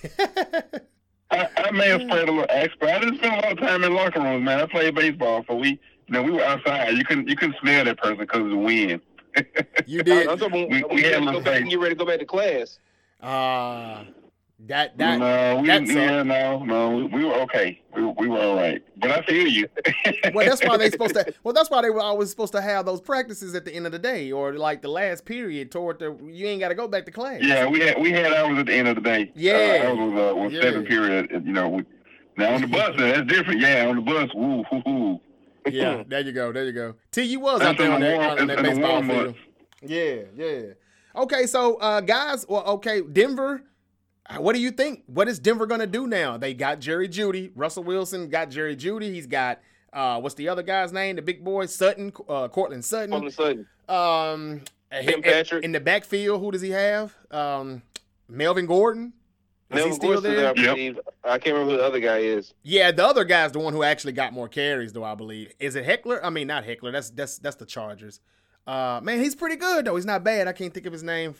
Speaker 3: I, I may have sprayed a little X, but I didn't spend a lot of time in locker rooms, man. I played baseball, so we, you know, we were outside. You couldn't, you couldn't smell that person because of the wind.
Speaker 1: you did.
Speaker 2: I'm talking
Speaker 3: We-
Speaker 2: when
Speaker 3: we
Speaker 2: you
Speaker 3: had
Speaker 2: ready to
Speaker 3: a
Speaker 2: go
Speaker 3: little
Speaker 2: back
Speaker 3: thing.
Speaker 2: and you ready to go back to class.
Speaker 1: Uh, that that
Speaker 3: no, we,
Speaker 1: that's
Speaker 3: yeah, no, no, we, we were okay. We, were- we were all right. But I feel you.
Speaker 1: well, that's why they supposed to. Well, that's why they were always supposed to have those practices at the end of the day, or like the last period toward the. You ain't got to go back to class.
Speaker 3: Yeah, we had we had ours at the end of the day.
Speaker 1: Yeah.
Speaker 3: uh, ours was, uh, was
Speaker 1: Yeah.
Speaker 3: seven period. You know, we, now on the bus, that's different. Yeah, on the bus, woo, woo, woo.
Speaker 1: Yeah, there you go, there you go. T, you was
Speaker 3: That's
Speaker 1: out there
Speaker 3: in
Speaker 1: on
Speaker 3: the
Speaker 1: that,
Speaker 3: warm-
Speaker 1: on that
Speaker 3: in the
Speaker 1: baseball
Speaker 3: warm
Speaker 1: field.
Speaker 3: months.
Speaker 1: Yeah, yeah. Okay, so uh, guys, well, okay, Denver. What do you think? What is Denver going to do now? They got Jerry Jeudy. Russell Wilson got Jerry Jeudy. He's got, uh, what's the other guy's name? The big boy, Sutton, uh, Cortland Sutton.
Speaker 2: Cortland Sutton.
Speaker 1: Um,
Speaker 2: Tim Patrick.
Speaker 1: In the backfield, who does he have? Um, Melvin Gordon. Is
Speaker 2: Melvin
Speaker 1: he still
Speaker 2: Gordon,
Speaker 1: there?
Speaker 2: I believe. Yep. I can't remember who the other guy is.
Speaker 1: Yeah, the other guy's the one who actually got more carries, though, I believe. Is it Heckler? I mean, not Heckler. That's that's that's the Chargers. Uh, man, he's pretty good, though. He's not bad. I can't think of his name.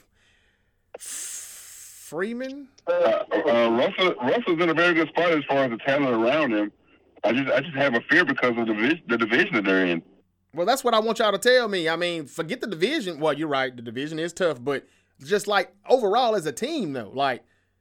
Speaker 1: Freeman?
Speaker 3: Uh, uh, Russell Russell's in a very good spot as far as the talent around him. I just I just have a fear because of the division, the division that they're in.
Speaker 1: Well, that's what I want y'all to tell me. I mean, forget the division. Well, you're right. The division is tough, but just like overall as a team, though, like,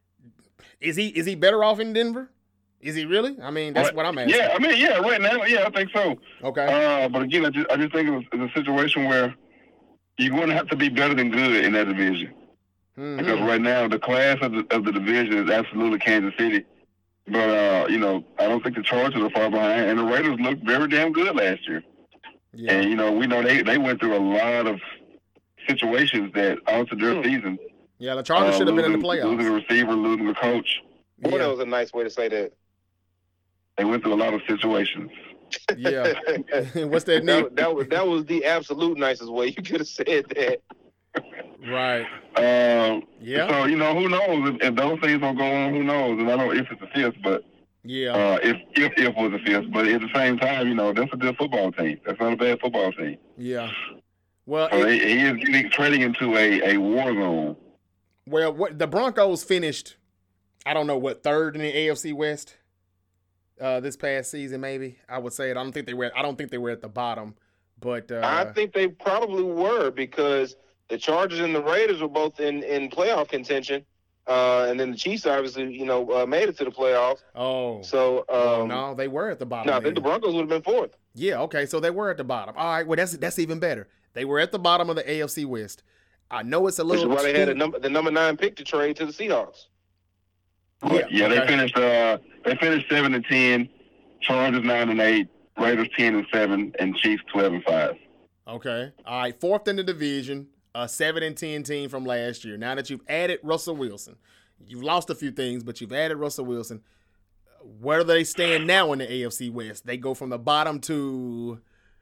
Speaker 1: is he is he better off in Denver? Is he really? I mean, that's
Speaker 3: right.
Speaker 1: what I'm asking.
Speaker 3: Yeah, I mean, yeah, right now, yeah, I think so.
Speaker 1: Okay.
Speaker 3: Uh, but again, I just I just think it's, it's a situation where you're going to have to be better than good in that division. Mm-hmm. Because right now, the class of the, of the division is absolutely Kansas City. But, uh, you know, I don't think the Chargers are far behind. And the Raiders looked very damn good last year. Yeah. And, you know, we know they, they went through a lot of situations that altered their mm. season.
Speaker 1: Yeah, the Chargers uh, should have been in the playoffs.
Speaker 3: Losing a receiver, losing a coach.
Speaker 2: Boy, yeah. That was a nice way to say that.
Speaker 3: They went through a lot of situations.
Speaker 1: Yeah. What's that,
Speaker 2: that, that was That was the absolute nicest way. You could have said that.
Speaker 1: Right.
Speaker 3: Um,
Speaker 1: yeah.
Speaker 3: So, you know, who knows if, if those things don't go on? Who knows? And I don't know if it's a fifth, but
Speaker 1: yeah,
Speaker 3: uh, if if if was a fifth, but at the same time, you know, that's a good football team. That's not a bad football team.
Speaker 1: Yeah. Well,
Speaker 3: so
Speaker 1: it,
Speaker 3: he, he is getting trading into a, a war zone.
Speaker 1: Well, what the Broncos finished, I don't know what third in the A F C West uh, this past season. Maybe I would say it. I don't think they were. I don't think they were at the bottom, but uh,
Speaker 2: I think they probably were because the Chargers and the Raiders were both in, in playoff contention, uh, and then the Chiefs obviously, you know, uh, made it to the playoffs.
Speaker 1: Oh,
Speaker 2: so um,
Speaker 1: oh, no, they were at the bottom.
Speaker 2: No, I think the Broncos would have been fourth.
Speaker 1: Yeah, okay, so they were at the bottom. All right, well, that's that's even better. They were at the bottom of the A F C West. I know it's a little.
Speaker 2: Which is why
Speaker 1: too...
Speaker 2: they had a number, the number nine pick to trade to the Seahawks.
Speaker 3: Yeah, yeah, okay. they finished. Uh, they finished seven and ten. Chargers nine and eight. Raiders ten and seven, and Chiefs twelve and five.
Speaker 1: Okay, all right, fourth in the division. A seven and ten team from last year. Now that you've added Russell Wilson, you've lost a few things, but you've added Russell Wilson. Where do they stand now in the A F C West? They go from the bottom to.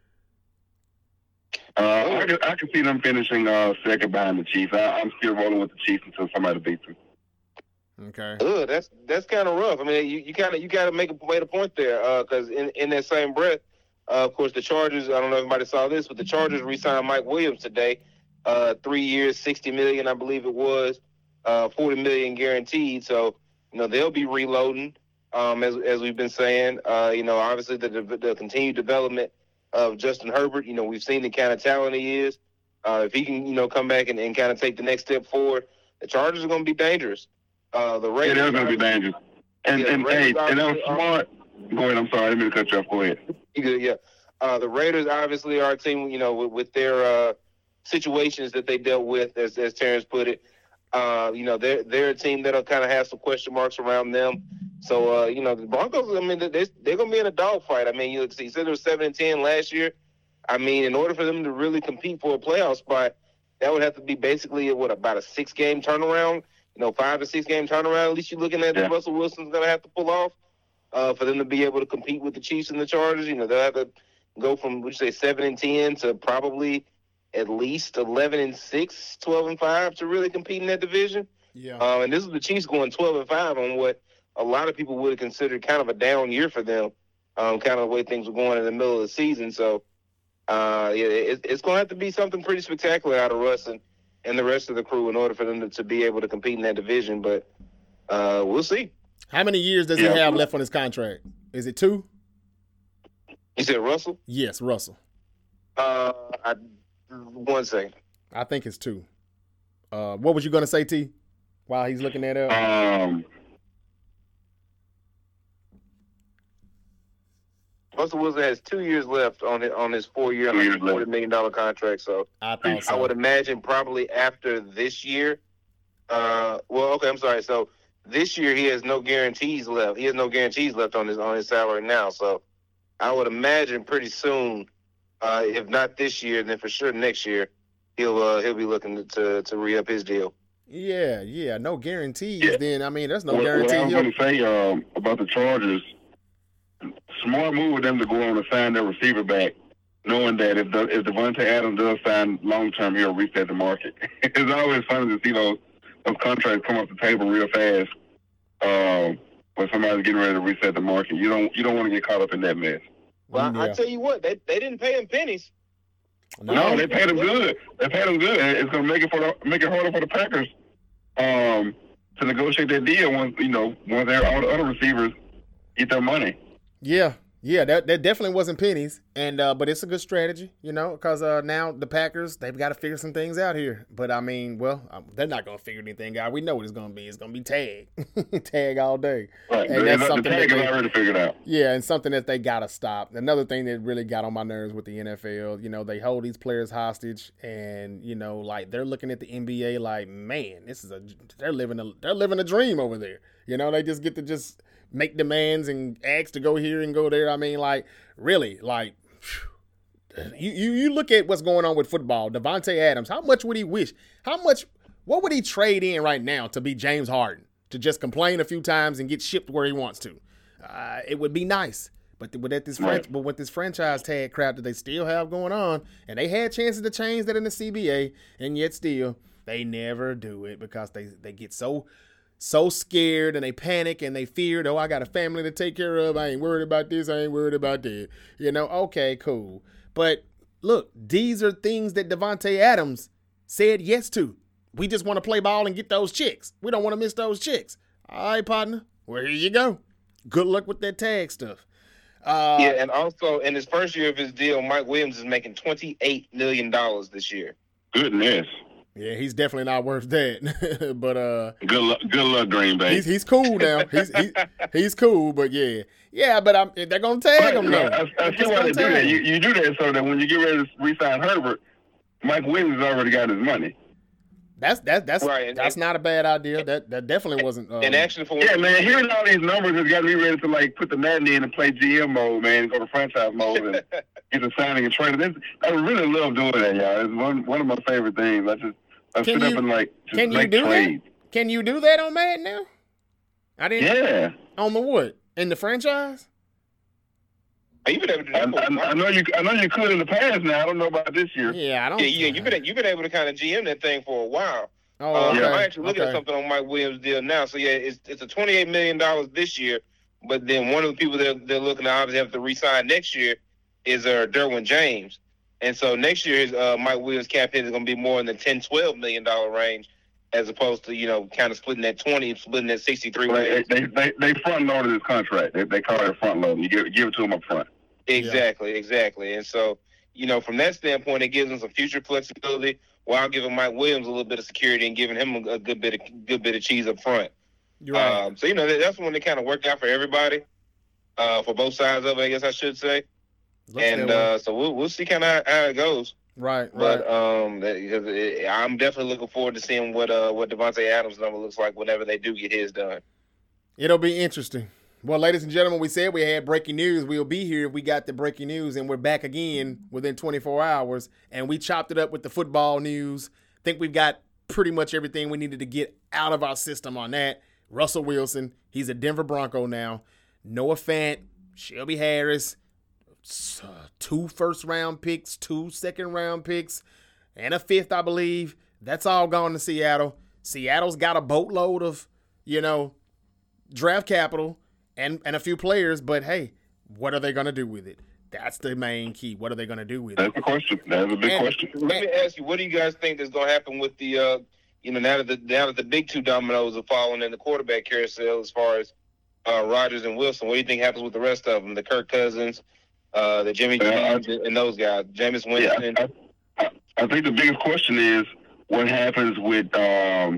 Speaker 3: Uh, I can I can see them finishing uh, second behind the Chiefs. I, I'm still rolling with the Chiefs until somebody beats them.
Speaker 1: Okay.
Speaker 2: Ugh, that's that's kind of rough. I mean, you you kind of you got to make a made a point there because uh, in in that same breath, uh, of course, the Chargers. I don't know if anybody saw this, but the Chargers re-signed Mike Williams today. Uh, three years, sixty million, I believe it was, uh, forty million guaranteed. So, you know, they'll be reloading, um, as as we've been saying. Uh, you know, obviously the the continued development of Justin Herbert. You know, we've seen the kind of talent he is. Uh, if he can, you know, come back and, and kind of take the next step forward, the Chargers are going to be dangerous. Uh, the Raiders,
Speaker 3: yeah, they're going to be dangerous. And
Speaker 2: yeah,
Speaker 3: and hey, and that was smart. Go ahead. I'm sorry, I didn't mean to cut you off. Go ahead.
Speaker 2: Yeah, uh, the Raiders obviously are a team. You know, with, with their uh, situations that they dealt with, as as Terrence put it. Uh, you know, they're they're a team that'll kind of have some question marks around them. So, uh, you know, the Broncos, I mean, they're, they're going to be in a dogfight. I mean, you see, said they were seven and ten last year. I mean, in order for them to really compete for a playoff spot, that would have to be basically, what, about a six-game turnaround, you know, five to six-game turnaround. At least you're looking at
Speaker 3: yeah.
Speaker 2: that Russell Wilson's going to have to pull off uh, for them to be able to compete with the Chiefs and the Chargers. You know, they'll have to go from, would you say, seven and ten to probably at least eleven and six, twelve and five to really compete in that division.
Speaker 1: Yeah.
Speaker 2: Uh, and this is the Chiefs going twelve and five on what a lot of people would have considered kind of a down year for them, um, kind of the way things were going in the middle of the season. So, uh, yeah, it, it's going to have to be something pretty spectacular out of Russ and, and the rest of the crew in order for them to, to be able to compete in that division. But uh, we'll see.
Speaker 1: How many years does yeah. he have left on his contract? Is it two?
Speaker 2: You said Russell?
Speaker 1: Yes, Russell.
Speaker 2: Uh, I, one second.
Speaker 1: I think it's two. Uh, what was you going to say, T, while he's looking that up?
Speaker 3: Um,
Speaker 2: Russell Wilson has two years left on his, on his four-year, one hundred forty million dollars contract. So
Speaker 1: I, thought so
Speaker 2: I would imagine probably after this year. Uh, well, okay, I'm sorry. So this year he has no guarantees left. He has no guarantees left on his on his salary now. So I would imagine pretty soon, uh, if not this year, then for sure next year, he'll uh, he'll be looking to to, to re-up his deal.
Speaker 1: Yeah, yeah, no guarantees.
Speaker 3: Yeah.
Speaker 1: Then I mean, there's no
Speaker 3: What,
Speaker 1: guarantee.
Speaker 3: what I was
Speaker 1: he'll-
Speaker 3: going to say um, about the Chargers, smart move with them to go on and sign their receiver back, knowing that if the, if Devontae Adams does sign long term, he'll reset the market. It's always funny to see those those contracts come off the table real fast um, when somebody's getting ready to reset the market. You don't you don't want to get caught up in that mess.
Speaker 2: Well, I
Speaker 1: Yeah.
Speaker 2: tell you what, they they didn't pay him pennies.
Speaker 3: No, they paid him good. They paid him good. And it's going to make it for the, make it harder for the Packers um, to negotiate that deal once you know once their all the other receivers get their money.
Speaker 1: Yeah, yeah, that that definitely wasn't pennies, and uh, but it's a good strategy, you know, because uh, now the Packers they've got to figure some things out here. But I mean, well, um, they're not gonna figure anything out. We know what it's gonna be. It's gonna be tag, tag all day.
Speaker 3: Right.
Speaker 1: And
Speaker 3: the,
Speaker 1: that's
Speaker 3: the
Speaker 1: something
Speaker 3: tag
Speaker 1: that
Speaker 3: is
Speaker 1: they-
Speaker 3: already figured out.
Speaker 1: Yeah, and something that they gotta stop. Another thing that really got on my nerves with the N F L, you know, they hold these players hostage, and you know, like they're looking at the N B A like, man, this is a they're living a they're living a dream over there. You know, they just get to just make demands and ask to go here and go there. I mean, like, really, like, you you, you look at what's going on with football. Devontae Adams, how much would he wish? How much? What would he trade in right now to be James Harden? To just complain a few times and get shipped where he wants to? Uh, it would be nice. But with that this fran-
Speaker 3: Right.
Speaker 1: but with this franchise tag crap that they still have going on, and they had chances to change that in the C B A, and yet still they never do it because they they get so so scared and they panic and they feared. Oh, I got a family to take care of. I ain't worried about this. I ain't worried about that. You know? Okay, cool. But look, these are things that Devontae Adams said yes to. We just want to play ball and get those chicks. We don't want to miss those chicks. All right, partner. Well, here you go. Good luck with that tag stuff. Uh,
Speaker 2: Yeah, and also in his first year of his deal, Mike Williams is making twenty-eight million dollars this year.
Speaker 3: Goodness.
Speaker 1: yeah, he's definitely not worth that. but uh,
Speaker 3: Good luck, good luck, Green Bay.
Speaker 1: he's he's cool now. He's he, he's cool. But yeah, yeah. But I'm, they're gonna tag him though.
Speaker 3: I, I
Speaker 1: They're
Speaker 3: see
Speaker 1: just
Speaker 3: why
Speaker 1: gonna
Speaker 3: they do
Speaker 1: tag
Speaker 3: that.
Speaker 1: him.
Speaker 3: You, you do that so that when you get ready to re-sign Herbert, Mike Williams has already got his money.
Speaker 1: That's that that's
Speaker 2: Right, and-
Speaker 1: that's not a bad idea. That that definitely wasn't. Um,
Speaker 2: And actually, for
Speaker 3: Yeah, man, hearing all these numbers has got me ready to like put the Madden in and play G M mode, man, and go to franchise mode and get the signing and trading. This, I really love doing that, y'all. It's one one of my favorite things. I just I
Speaker 1: Can
Speaker 3: sit
Speaker 1: you-
Speaker 3: up and like just
Speaker 1: can you
Speaker 3: make
Speaker 1: do that?
Speaker 3: trades.
Speaker 1: can you do that on Madden now? I didn't.
Speaker 3: Yeah,
Speaker 1: On the what? In the franchise?
Speaker 2: you've been able to do
Speaker 3: I,
Speaker 2: that. for a
Speaker 3: I, I
Speaker 2: while.
Speaker 3: know you. I know you could in the past. Now I don't know about this year.
Speaker 1: Yeah, I don't.
Speaker 2: Yeah, yeah, you've been you've been able to kind of G M that thing for a while.
Speaker 1: Oh,
Speaker 2: Uh,
Speaker 1: okay.
Speaker 2: I'm actually looking
Speaker 1: okay.
Speaker 2: at something on Mike Williams' deal now. So yeah, it's it's a twenty-eight million dollars this year, but then one of the people that they're looking to obviously have to re-sign next year is uh, Derwin James, and so next year his uh, Mike Williams cap hit is going to be more in the ten, twelve million dollar range, as opposed to you know kind of splitting that twenty, splitting that sixty-three
Speaker 3: They,
Speaker 2: range.
Speaker 3: they, they, they front loaded his contract. They, they call it a front load. You give give it to him up front.
Speaker 2: Exactly, exactly. And so, you know, from that standpoint, it gives them some future flexibility while giving Mike Williams a little bit of security and giving him a, a good bit of good bit of cheese up front.
Speaker 1: You're right.
Speaker 2: Um, so you know that, that's when it kind of worked out for everybody, uh, for both sides of it, I guess I should say.
Speaker 1: Looks
Speaker 2: and
Speaker 1: that way.
Speaker 2: uh, so we'll we'll see kind of how, how it goes.
Speaker 1: right, right.
Speaker 2: But um, that- because it, I'm definitely looking forward to seeing what uh what Devontae Adams' number looks like whenever they do get his done.
Speaker 1: It'll be interesting. Well, ladies and gentlemen, we said we had breaking news. We'll be here if we got the breaking news, and we're back again within twenty-four hours. And we chopped it up with the football news. Think we've got pretty much everything we needed to get out of our system on that. Russell Wilson, he's a Denver Bronco now. Noah Fant, Shelby Harris, uh, two first-round picks, two second-round picks, and a fifth, I believe. That's all gone to Seattle. Seattle's got a boatload of, you know, draft capital and, and a few players, but hey, what are they going to do with it? That's the main key. What are they going to do with it?
Speaker 3: That's the question. That's a big
Speaker 1: And-
Speaker 3: question.
Speaker 2: Let me ask you, what do you guys think is going to happen with the, uh, you know, now that the now that the big two dominoes are falling in the quarterback carousel as far as uh, Rodgers and Wilson? What do you think happens with the rest of them, the Kirk Cousins, uh, the Jimmy
Speaker 3: Uh,
Speaker 2: G's, and those guys, Jameis
Speaker 3: Yeah,
Speaker 2: Winston?
Speaker 3: I, I, I think the biggest question is what happens with um,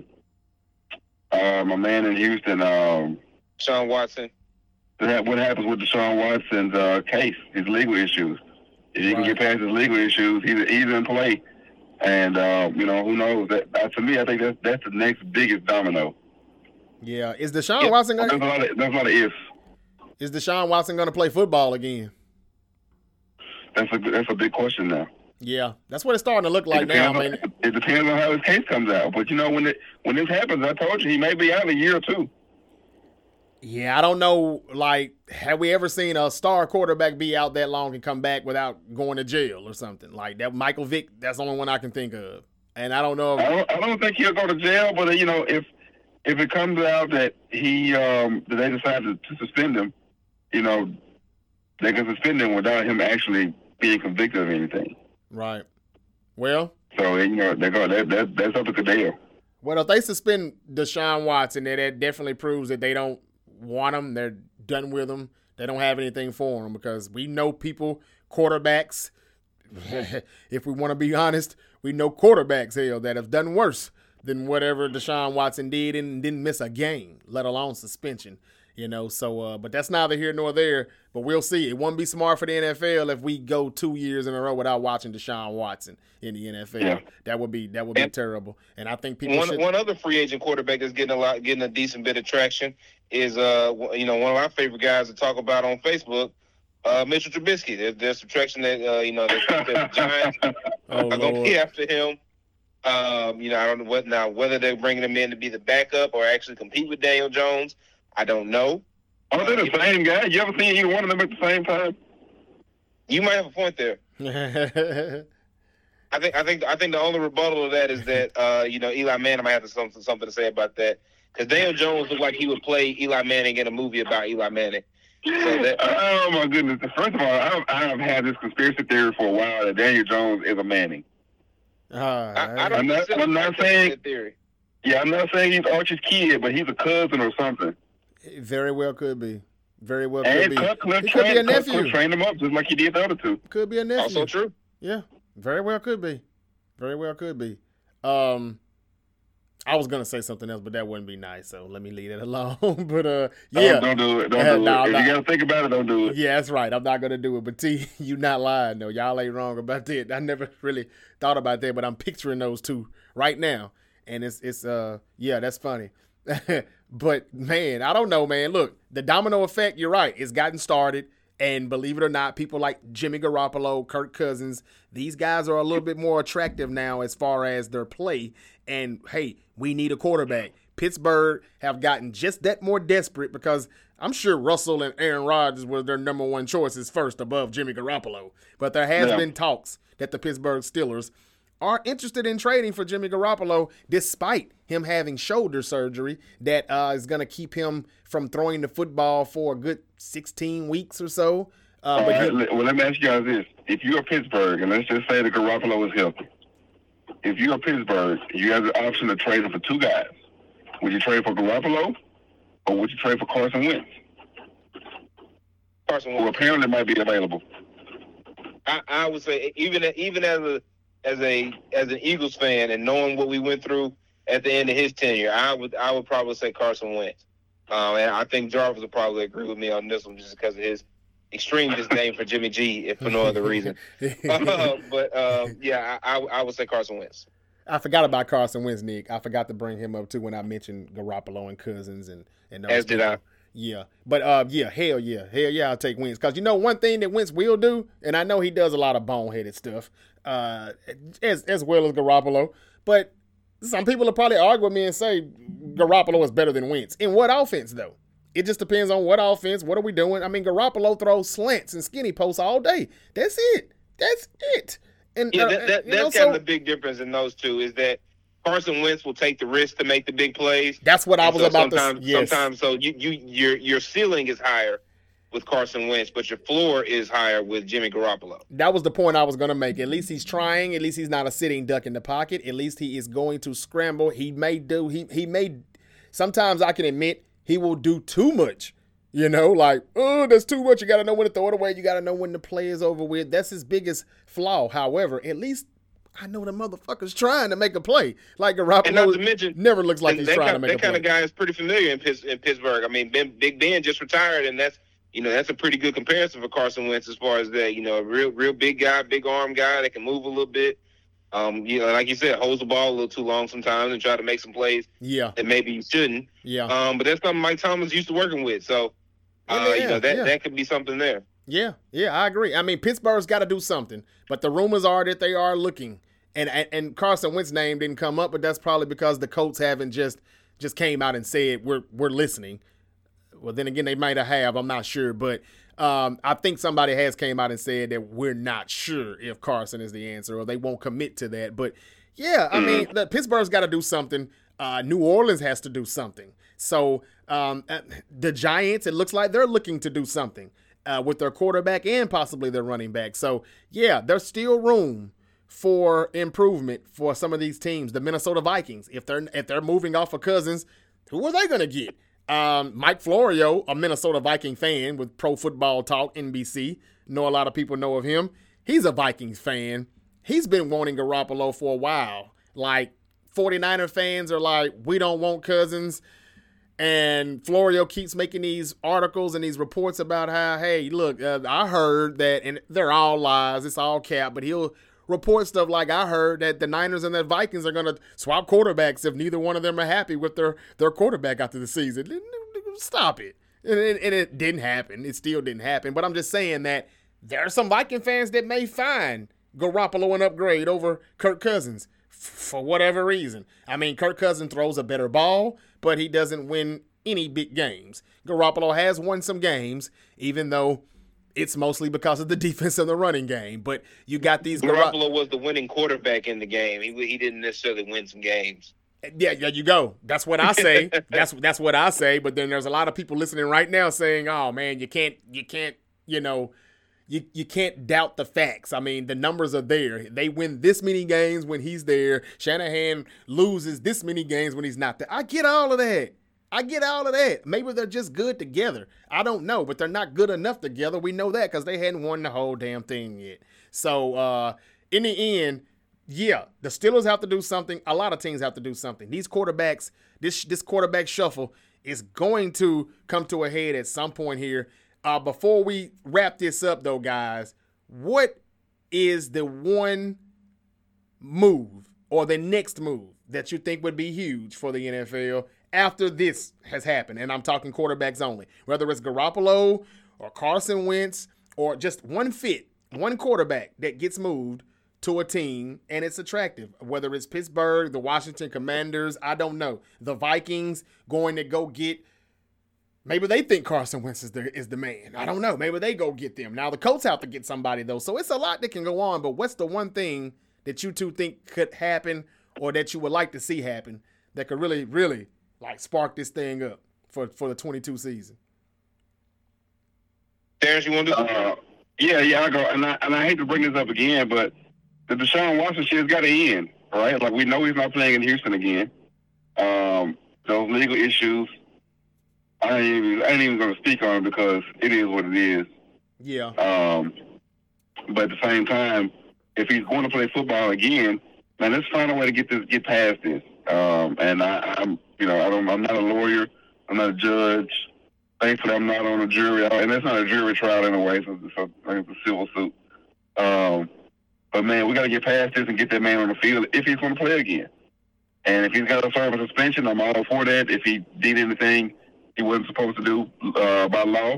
Speaker 3: uh, my man in Houston. Um,
Speaker 2: Sean Watson.
Speaker 3: that- what happens with Deshaun Watson's uh, case, his legal issues? If he can
Speaker 1: Right.
Speaker 3: get past his legal issues, he's, he's in play. And um, you know, who knows? That, that to me, I think that's that's the next biggest domino.
Speaker 1: Yeah, is Deshaun
Speaker 2: Yeah.
Speaker 1: Watson
Speaker 3: There's a
Speaker 1: gonna,
Speaker 3: lot of there's a lot of ifs.
Speaker 1: is Deshaun Watson going to play football again?
Speaker 3: That's a that's a big question now.
Speaker 1: Yeah, that's what it's starting to look like
Speaker 3: it
Speaker 1: now,
Speaker 3: on,
Speaker 1: man.
Speaker 3: It depends on how his case comes out. But, you know, when it, when this happens, I told you, he may be out a year or two.
Speaker 1: Yeah, I don't know, like, have we ever seen a star quarterback be out that long and come back without going to jail or something? Like that Michael Vick, that's the only one I can think of. And I don't know. If,
Speaker 3: I, don't, I don't think he'll go to jail, but, you know, if if it comes out that he um, that they decide to, to suspend him, you know, they can suspend him without him actually being convicted of anything.
Speaker 1: Right. Well.
Speaker 3: So, you know, they're going, that, that, that's up to Cadell.
Speaker 1: Well, if they suspend Deshaun Watson, then that definitely proves that they don't want him. They're done with him. They don't have anything for him because we know people, quarterbacks, if we want to be honest, we know quarterbacks, hell, that have done worse than whatever Deshaun Watson did and didn't miss a game, let alone suspension. You know, so, uh, but that's neither here nor there. But we'll see. It wouldn't be smart for the N F L if we go two years in a row without watching Deshaun Watson in the N F L. Yeah. That would be that would be and terrible. And I think people
Speaker 2: one
Speaker 1: should...
Speaker 2: one other free agent quarterback that's getting a lot, getting a decent bit of traction is, uh, you know, one of our favorite guys to talk about on Facebook, uh, Mitchell Trubisky. There, there's some traction that uh, you know that the Giants
Speaker 1: oh,
Speaker 2: are going to be after him. Um, you know, I don't know what now whether they're bringing him in to be the backup or actually compete with Daniel Jones. I don't know.
Speaker 3: Oh, they're the same guy. You ever seen either one of them at the same time?
Speaker 2: You might have a point there. I think I think I think the only rebuttal to that is that uh, you know Eli Manning might have something something to say about that because Daniel Jones looked like he would play Eli Manning in a movie about Eli Manning. So that,
Speaker 3: oh my goodness! First of all, I've, I've had this conspiracy theory for a while that Daniel Jones is a Manning.
Speaker 1: Uh,
Speaker 2: I, I don't
Speaker 3: I'm not, I'm not saying
Speaker 2: theory.
Speaker 3: Yeah, I'm not saying he's Archie's kid, but he's a cousin or something.
Speaker 1: Very well could be. Very well could
Speaker 3: and
Speaker 1: be.
Speaker 3: Cliff, Cliff
Speaker 1: It
Speaker 3: train,
Speaker 1: could be a nephew.
Speaker 3: Cliff trained him up just like he did the other two.
Speaker 1: Could be a nephew.
Speaker 2: Also true.
Speaker 1: Yeah, very well could be. Very well could be. Um, I was gonna say something else, but that wouldn't be nice. So let me leave it alone. but uh, yeah,
Speaker 3: don't, don't do it. Don't do
Speaker 1: no,
Speaker 3: it. If
Speaker 1: not,
Speaker 3: you gotta think about it, don't do it.
Speaker 1: Yeah, that's right. I'm not gonna do it. But T, you not lying though. Y'all ain't wrong about that. I never really thought about that, but I'm picturing those two right now, and it's it's uh yeah, that's funny. But man, I don't know, man. Look, the domino effect, you're right, it's gotten started. And believe it or not, people like Jimmy Garoppolo, Kirk Cousins, these guys are a little bit more attractive now as far as their play. And hey, we need a quarterback. Pittsburgh have gotten just that more desperate because I'm sure Russell and Aaron Rodgers were their number one choices first above Jimmy Garoppolo. But there has yeah. been talks that the Pittsburgh Steelers are interested in trading for Jimmy Garoppolo despite him having shoulder surgery that uh, is going to keep him from throwing the football for a good sixteen weeks or so. Uh, but
Speaker 3: right,
Speaker 1: he,
Speaker 3: well, let me ask you guys this. If you're Pittsburgh, and let's just say that Garoppolo is healthy, if you're Pittsburgh, you have the option to trade him for two guys. Would you trade for Garoppolo or would you trade for Carson Wentz?
Speaker 2: Carson Wentz.
Speaker 3: Who apparently might be available.
Speaker 2: I, I would say even even as a as a as an Eagles fan and knowing what we went through at the end of his tenure, I would I would probably say Carson Wentz. Um, and I think Jarvis would probably agree with me on this one just because of his extreme disdain for Jimmy G, if for no other reason. uh, but um, yeah, I, I I would say Carson Wentz.
Speaker 1: I forgot about Carson Wentz, Nick. I forgot to bring him up too when I mentioned Garoppolo and Cousins and and those
Speaker 2: as did
Speaker 1: people.
Speaker 2: I.
Speaker 1: Yeah, but uh, yeah, hell yeah, hell yeah, I'll take Wentz because you know one thing that Wentz will do, and I know he does a lot of boneheaded stuff, uh, as as well as Garoppolo. But some people will probably argue with me and say Garoppolo is better than Wentz. In what offense though? It just depends on what offense. What are we doing? I mean, Garoppolo throws slants and skinny posts all day. That's it. That's it. And
Speaker 2: yeah,
Speaker 1: uh,
Speaker 2: that, that, that's
Speaker 1: know,
Speaker 2: kind
Speaker 1: so,
Speaker 2: of the big difference in those two is that Carson Wentz will take the risk to make the big plays.
Speaker 1: That's what I was
Speaker 2: so
Speaker 1: about
Speaker 2: sometimes,
Speaker 1: to say. Yes.
Speaker 2: Sometimes, so you, you, your your ceiling is higher with Carson Wentz, but your floor is higher with Jimmy Garoppolo.
Speaker 1: That was the point I was going to make. At least he's trying. At least he's not a sitting duck in the pocket. At least he is going to scramble. He may do. He he may. Sometimes I can admit he will do too much. You know, like, oh, that's too much. You got to know when to throw it away. You got to know when the play is over with. That's his biggest flaw. However, at least I know the motherfucker's trying to make a play. Like Garoppolo never looks like he's trying
Speaker 2: kind,
Speaker 1: to make a play.
Speaker 2: That kind of guy is pretty familiar in, Pitts, in Pittsburgh. I mean, ben, Big Ben just retired, and that's you know that's a pretty good comparison for Carson Wentz as far as that. You know, a real real big guy, big arm guy that can move a little bit. Um, you know, like you said, holds the ball a little too long sometimes and try to make some plays.
Speaker 1: Yeah.
Speaker 2: That maybe you shouldn't.
Speaker 1: Yeah.
Speaker 2: Um, but that's something Mike Tomlin's used to working with. So, uh, yeah, you know that
Speaker 1: yeah.
Speaker 2: that could be something there.
Speaker 1: Yeah, yeah, I agree. I mean, Pittsburgh's got to do something, but the rumors are that they are looking. And, and and Carson Wentz's name didn't come up, but that's probably because the Colts haven't just just came out and said we're we're listening. Well, then again, they might have. I'm not sure, but um, I think somebody has came out and said that we're not sure if Carson is the answer, or they won't commit to that. But yeah, I mean, the, Pittsburgh's got to do something. Uh, New Orleans has to do something. So um, the Giants, it looks like they're looking to do something. Uh, with their quarterback and possibly their running back. So, yeah, there's still room for improvement for some of these teams. The Minnesota Vikings, if they're if they're moving off of Cousins, who are they going to get? Um, Mike Florio, a Minnesota Viking fan with Pro Football Talk, N B C. Know a lot of people know of him. He's a Vikings fan. He's been wanting Garoppolo for a while. Like, 49er fans are like, we don't want Cousins. And Florio keeps making these articles and these reports about how, hey, look, uh, I heard that, and they're all lies, it's all cap, but he'll report stuff like, I heard that the Niners and the Vikings are going to swap quarterbacks if neither one of them are happy with their, their quarterback after the season. Stop it. And it, and it didn't happen. It still didn't happen. But I'm just saying that there are some Viking fans that may find Garoppolo an upgrade over Kirk Cousins for whatever reason. I mean, Kirk Cousins throws a better ball, but he doesn't win any big games. Garoppolo has won some games, even though it's mostly because of the defense and the running game. But you got these.
Speaker 2: Garoppolo was the winning quarterback in the game. He he didn't necessarily win some games.
Speaker 1: Yeah, there you go. That's what I say. that's that's what I say. But then there's a lot of people listening right now saying, "Oh man, you can't, you can't, you know." You you can't doubt the facts. I mean, the numbers are there. They win this many games when he's there. Shanahan loses this many games when he's not there. I get all of that. I get all of that. Maybe they're just good together. I don't know, but they're not good enough together. We know that because they hadn't won the whole damn thing yet. So, uh, in the end, yeah, the Steelers have to do something. A lot of teams have to do something. These quarterbacks, this this quarterback shuffle is going to come to a head at some point here. Uh, before we wrap this up, though, guys, what is the one move or the next move that you think would be huge for the N F L after this has happened? And I'm talking quarterbacks only. Whether it's Garoppolo or Carson Wentz or just one fit, one quarterback that gets moved to a team and it's attractive. Whether it's Pittsburgh, the Washington Commanders, I don't know. The Vikings going to go get. Maybe they think Carson Wentz is the, is the man. I don't know. Maybe they go get them. Now, the Colts have to get somebody, though. So it's a lot that can go on. But what's the one thing that you two think could happen or that you would like to see happen that could really, really, like, spark this thing up for, for the twenty-two season?
Speaker 2: Terrence, you want to do
Speaker 3: uh, Yeah, yeah, I go. And I, and I hate to bring this up again, but the Deshaun Watson shit has got to end, right? Like, we know he's not playing in Houston again. Um, those legal issues. I ain't even, I ain't even going to speak on it because it is what it is.
Speaker 1: Yeah.
Speaker 3: Um, but at the same time, if he's going to play football again, man, let's find a way to get this, get past this. Um, and I, I'm, you know, I don't, I'm not a lawyer, I'm not a judge. Thankfully, I'm not on a jury, and it's not a jury trial anyway. So, so I think it's a civil suit. Um, but man, we got to get past this and get that man on the field if he's going to play again. And if he's got to serve a suspension, I'm all for that. If he did anything he wasn't supposed to do uh, by law.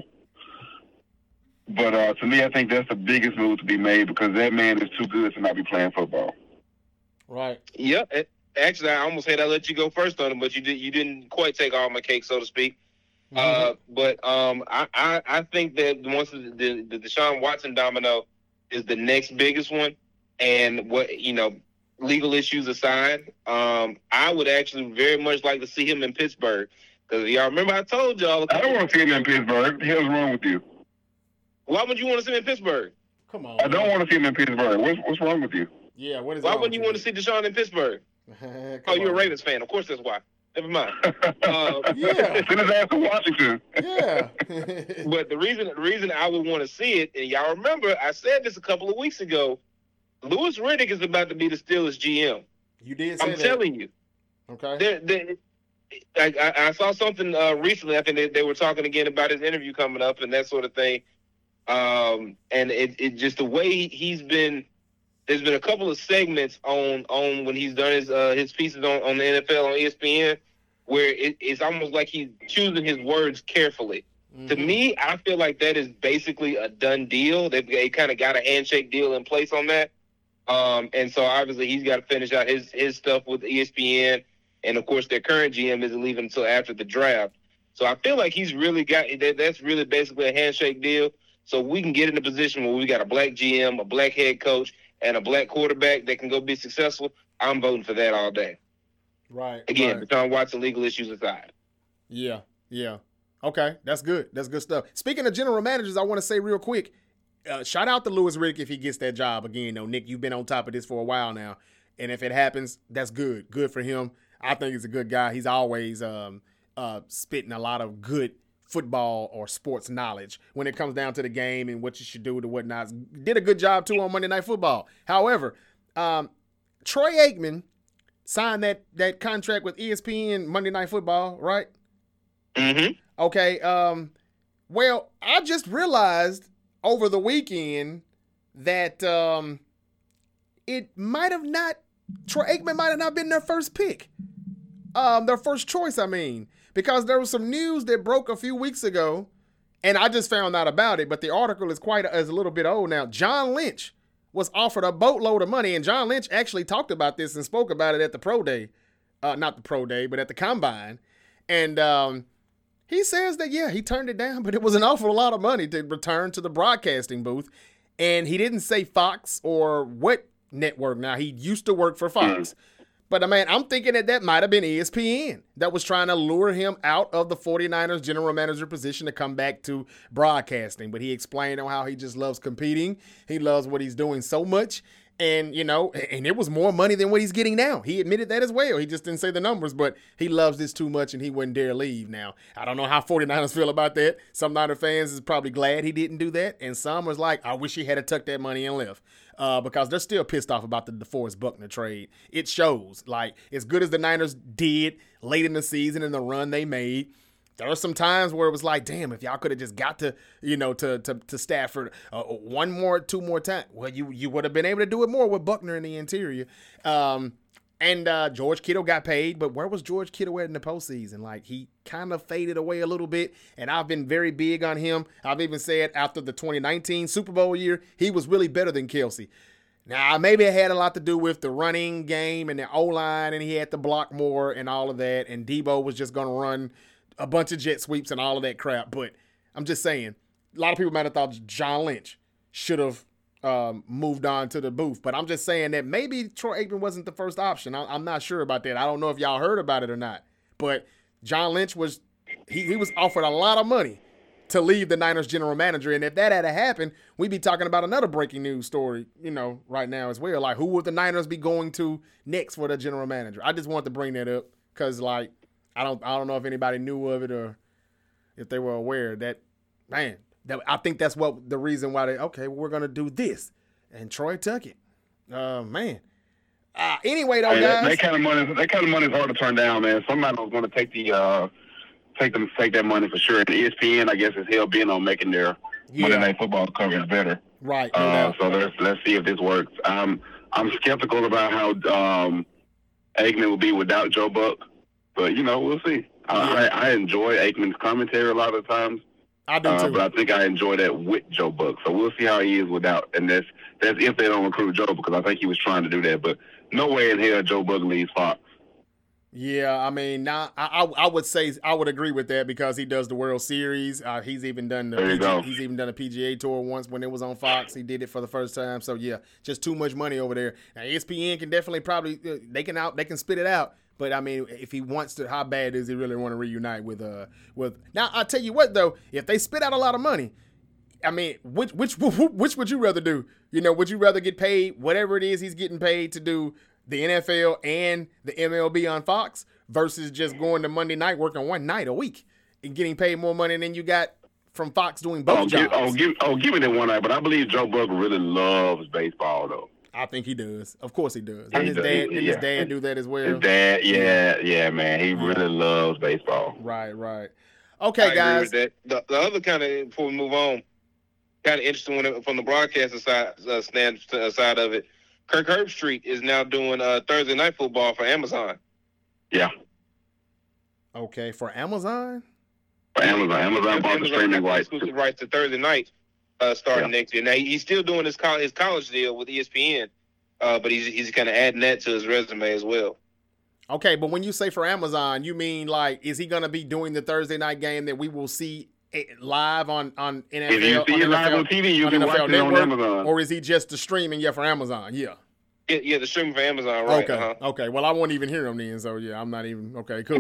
Speaker 3: But uh, to me, I think that's the biggest move to be made because that man is too good to not be playing football.
Speaker 1: Right.
Speaker 2: Yep. Yeah, actually, I almost had I let you go first on it, but you did. You didn't quite take all my cake, so to speak. Mm-hmm. Uh, but um, I, I, I think that once the, the, the Deshaun Watson domino is the next biggest one, and what you know, legal issues aside, um, I would actually very much like to see him in Pittsburgh. Because y'all remember I told y'all.
Speaker 3: I don't want to see him in Pittsburgh. What the hell's wrong with you?
Speaker 2: Why would you want to see him in Pittsburgh?
Speaker 1: Come on.
Speaker 3: I don't man. want to see him in Pittsburgh. What's, what's wrong with you?
Speaker 1: Yeah, what is
Speaker 2: Why wouldn't you want to see Deshaun in Pittsburgh? Oh, you're on. a Ravens fan. Of course that's why. Never mind. Uh,
Speaker 1: yeah.
Speaker 3: Send his ass to Washington.
Speaker 1: Yeah.
Speaker 2: But the reason the reason I would want to see it, and y'all remember I said this a couple of weeks ago, Louis Riddick is about to be the Steelers G M.
Speaker 1: You did say
Speaker 2: I'm
Speaker 1: that.
Speaker 2: telling you.
Speaker 1: Okay.
Speaker 2: They're, they're, I, I, I saw something uh, recently. I think they, they were talking again about his interview coming up and that sort of thing. Um, and it, it just the way he's been. There's been a couple of segments on, on when he's done his uh, his pieces on, on the N F L on E S P N where it, it's almost like he's choosing his words carefully. To me, I feel like that is basically a done deal. They, they kind of got a handshake deal in place on that. Um, and so obviously he's got to finish out his, his stuff with E S P N. And of course, their current G M isn't leaving until after the draft. So I feel like he's really got that. That's really basically a handshake deal. So we can get in a position where we got a black G M, a black head coach, and a black quarterback that can go be successful. I'm voting for that all day.
Speaker 1: Right.
Speaker 2: Again,
Speaker 1: right.
Speaker 2: Deshaun Watson legal issues aside.
Speaker 1: Yeah. Yeah. Okay. That's good. That's good stuff. Speaking of general managers, I want to say real quick, uh, shout out to Louis Riddick if he gets that job again. Though, Nick, you've been on top of this for a while now. And if it happens, that's good. Good for him. I think he's a good guy. He's always um, uh, spitting a lot of good football or sports knowledge when it comes down to the game and what you should do to whatnot. Did a good job, too, on Monday Night Football. However, um, Troy Aikman signed that, that contract with E S P N Monday Night Football, right?
Speaker 2: Mm-hmm.
Speaker 1: Okay. Um, well, I just realized over the weekend that um, it might have not Troy Aikman might have not been their first pick. Um, their first choice, I mean, because there was some news that broke a few weeks ago, and I just found out about it, but the article is quite a, is a little bit old now. John Lynch was offered a boatload of money, and John Lynch actually talked about this and spoke about it at the pro day. Uh, not the pro day, but at the combine. And um, he says that, yeah, he turned it down, but it was an awful lot of money to return to the broadcasting booth. And he didn't say Fox or what network. Now, he used to work for Fox. But, uh, man, I'm thinking that that might have been E S P N that was trying to lure him out of the 49ers general manager position to come back to broadcasting. But he explained on how he just loves competing. He loves what he's doing so much. And, you know, and it was more money than what he's getting now. He admitted that as well. He just didn't say the numbers, but he loves this too much and he wouldn't dare leave now. I don't know how 49ers feel about that. Some Niner fans is probably glad he didn't do that. And some was like, I wish he had tucked that money and left. Uh, because they're still pissed off about the DeForest Buckner trade. It shows. Like, as good as the Niners did late in the season and the run they made, there were some times where it was like, damn, if y'all could have just got to, you know, to to, to Stafford uh, one more, two more times, well, you you would have been able to do it more with Buckner in the interior. Um, and uh, George Kittle got paid, but where was George Kittle at in the postseason? Like, he kind of faded away a little bit, and I've been very big on him. I've even said after the twenty nineteen Super Bowl year, he was really better than Kelce. Now, maybe it had a lot to do with the running game and the O-line, and he had to block more and all of that, and Debo was just going to run a bunch of jet sweeps and all of that crap. But I'm just saying, a lot of people might have thought John Lynch should have um, moved on to the booth. But I'm just saying that maybe Troy Aikman wasn't the first option. I, I'm not sure about that. I don't know if y'all heard about it or not. But John Lynch was he, he was offered a lot of money to leave the Niners general manager. And if that had happened, we'd be talking about another breaking news story, you know, right now as well. Like, who would the Niners be going to next for the general manager? I just wanted to bring that up because, like, I don't I don't know if anybody knew of it or if they were aware that, man, that I think that's what the reason why they, okay, well, we're going to do this. And Troy took it. Uh, man. Uh, anyway, though,
Speaker 3: hey,
Speaker 1: guys.
Speaker 3: That, that kind of money, that kind of money is hard to turn down, man. Somebody was going to take the uh, take them take that money for sure. And E S P N, I guess, is hell bent on making their yeah. Monday Night Football coverage better.
Speaker 1: Right. No
Speaker 3: uh,
Speaker 1: doubt.
Speaker 3: So let's let's see if this works. Um, I'm skeptical about how um, Aikman will be without Joe Buck. But, you know, we'll see. I, I, I enjoy Aikman's commentary a lot of times.
Speaker 1: I do,
Speaker 3: uh,
Speaker 1: too.
Speaker 3: But I think I enjoy that with Joe Buck. So we'll see how he is without. And that's that's if they don't recruit Joe, because I think he was trying to do that. But no way in hell Joe Buck leaves Fox.
Speaker 1: Yeah, I mean, now I, I I would say I would agree with that because he does the World Series. Uh, he's even done the
Speaker 3: there you
Speaker 1: P G,
Speaker 3: go.
Speaker 1: he's even done a P G A tour once when it was on Fox. He did it for the first time. So yeah, just too much money over there. Now E S P N can definitely probably uh, they can out they can spit it out. But I mean, if he wants to, how bad does he really want to reunite with uh with? Now I'll tell you what though, if they spit out a lot of money, I mean, which which which would you rather do? You know, would you rather get paid whatever it is he's getting paid to do the N F L and the M L B on Fox versus just going to Monday night working one night a week and getting paid more money than you got from Fox doing both
Speaker 3: oh,
Speaker 1: jobs?
Speaker 3: Give, oh, give, oh, give me that one night. But I believe Joe Buck really loves baseball though.
Speaker 1: I think he does. Of course he does.
Speaker 3: He
Speaker 1: And his
Speaker 3: does.
Speaker 1: dad,
Speaker 3: Yeah.
Speaker 1: and his dad do that as well.
Speaker 3: His dad, yeah, yeah, man, he really loves baseball.
Speaker 1: Right, right. Okay,
Speaker 2: I
Speaker 1: guys.
Speaker 2: agree with that. The, the other kind of, before we move on, kind of interesting one from the broadcaster side, uh, stand uh, side of it. Kirk Herbstreit is now doing uh, Thursday Night Football for Amazon.
Speaker 3: Yeah.
Speaker 1: Okay, for Amazon?
Speaker 3: For Amazon, Amazon bought the streaming rights.
Speaker 2: Exclusive rights to Thursday night, uh, starting
Speaker 3: Yeah.
Speaker 2: next year. Now he- he's still doing his college his college deal with E S P N, uh, but he's he's kind of adding that to his resume as well.
Speaker 1: Okay, but when you say for Amazon, you mean like, is he going to be doing the Thursday night game that we will see it live on on N F L?
Speaker 3: If you see
Speaker 1: on
Speaker 3: it live
Speaker 1: N F L
Speaker 3: on T V, you
Speaker 1: on
Speaker 3: can
Speaker 1: N F L
Speaker 3: watch it on
Speaker 1: Network,
Speaker 3: Amazon.
Speaker 1: or is he just the streaming? Yeah, for Amazon. Yeah.
Speaker 2: Yeah, yeah, the streaming for Amazon, right?
Speaker 1: Okay.
Speaker 2: Uh-huh.
Speaker 1: Okay. Well, I won't even hear him then. So yeah, I'm not even. Okay. Cool.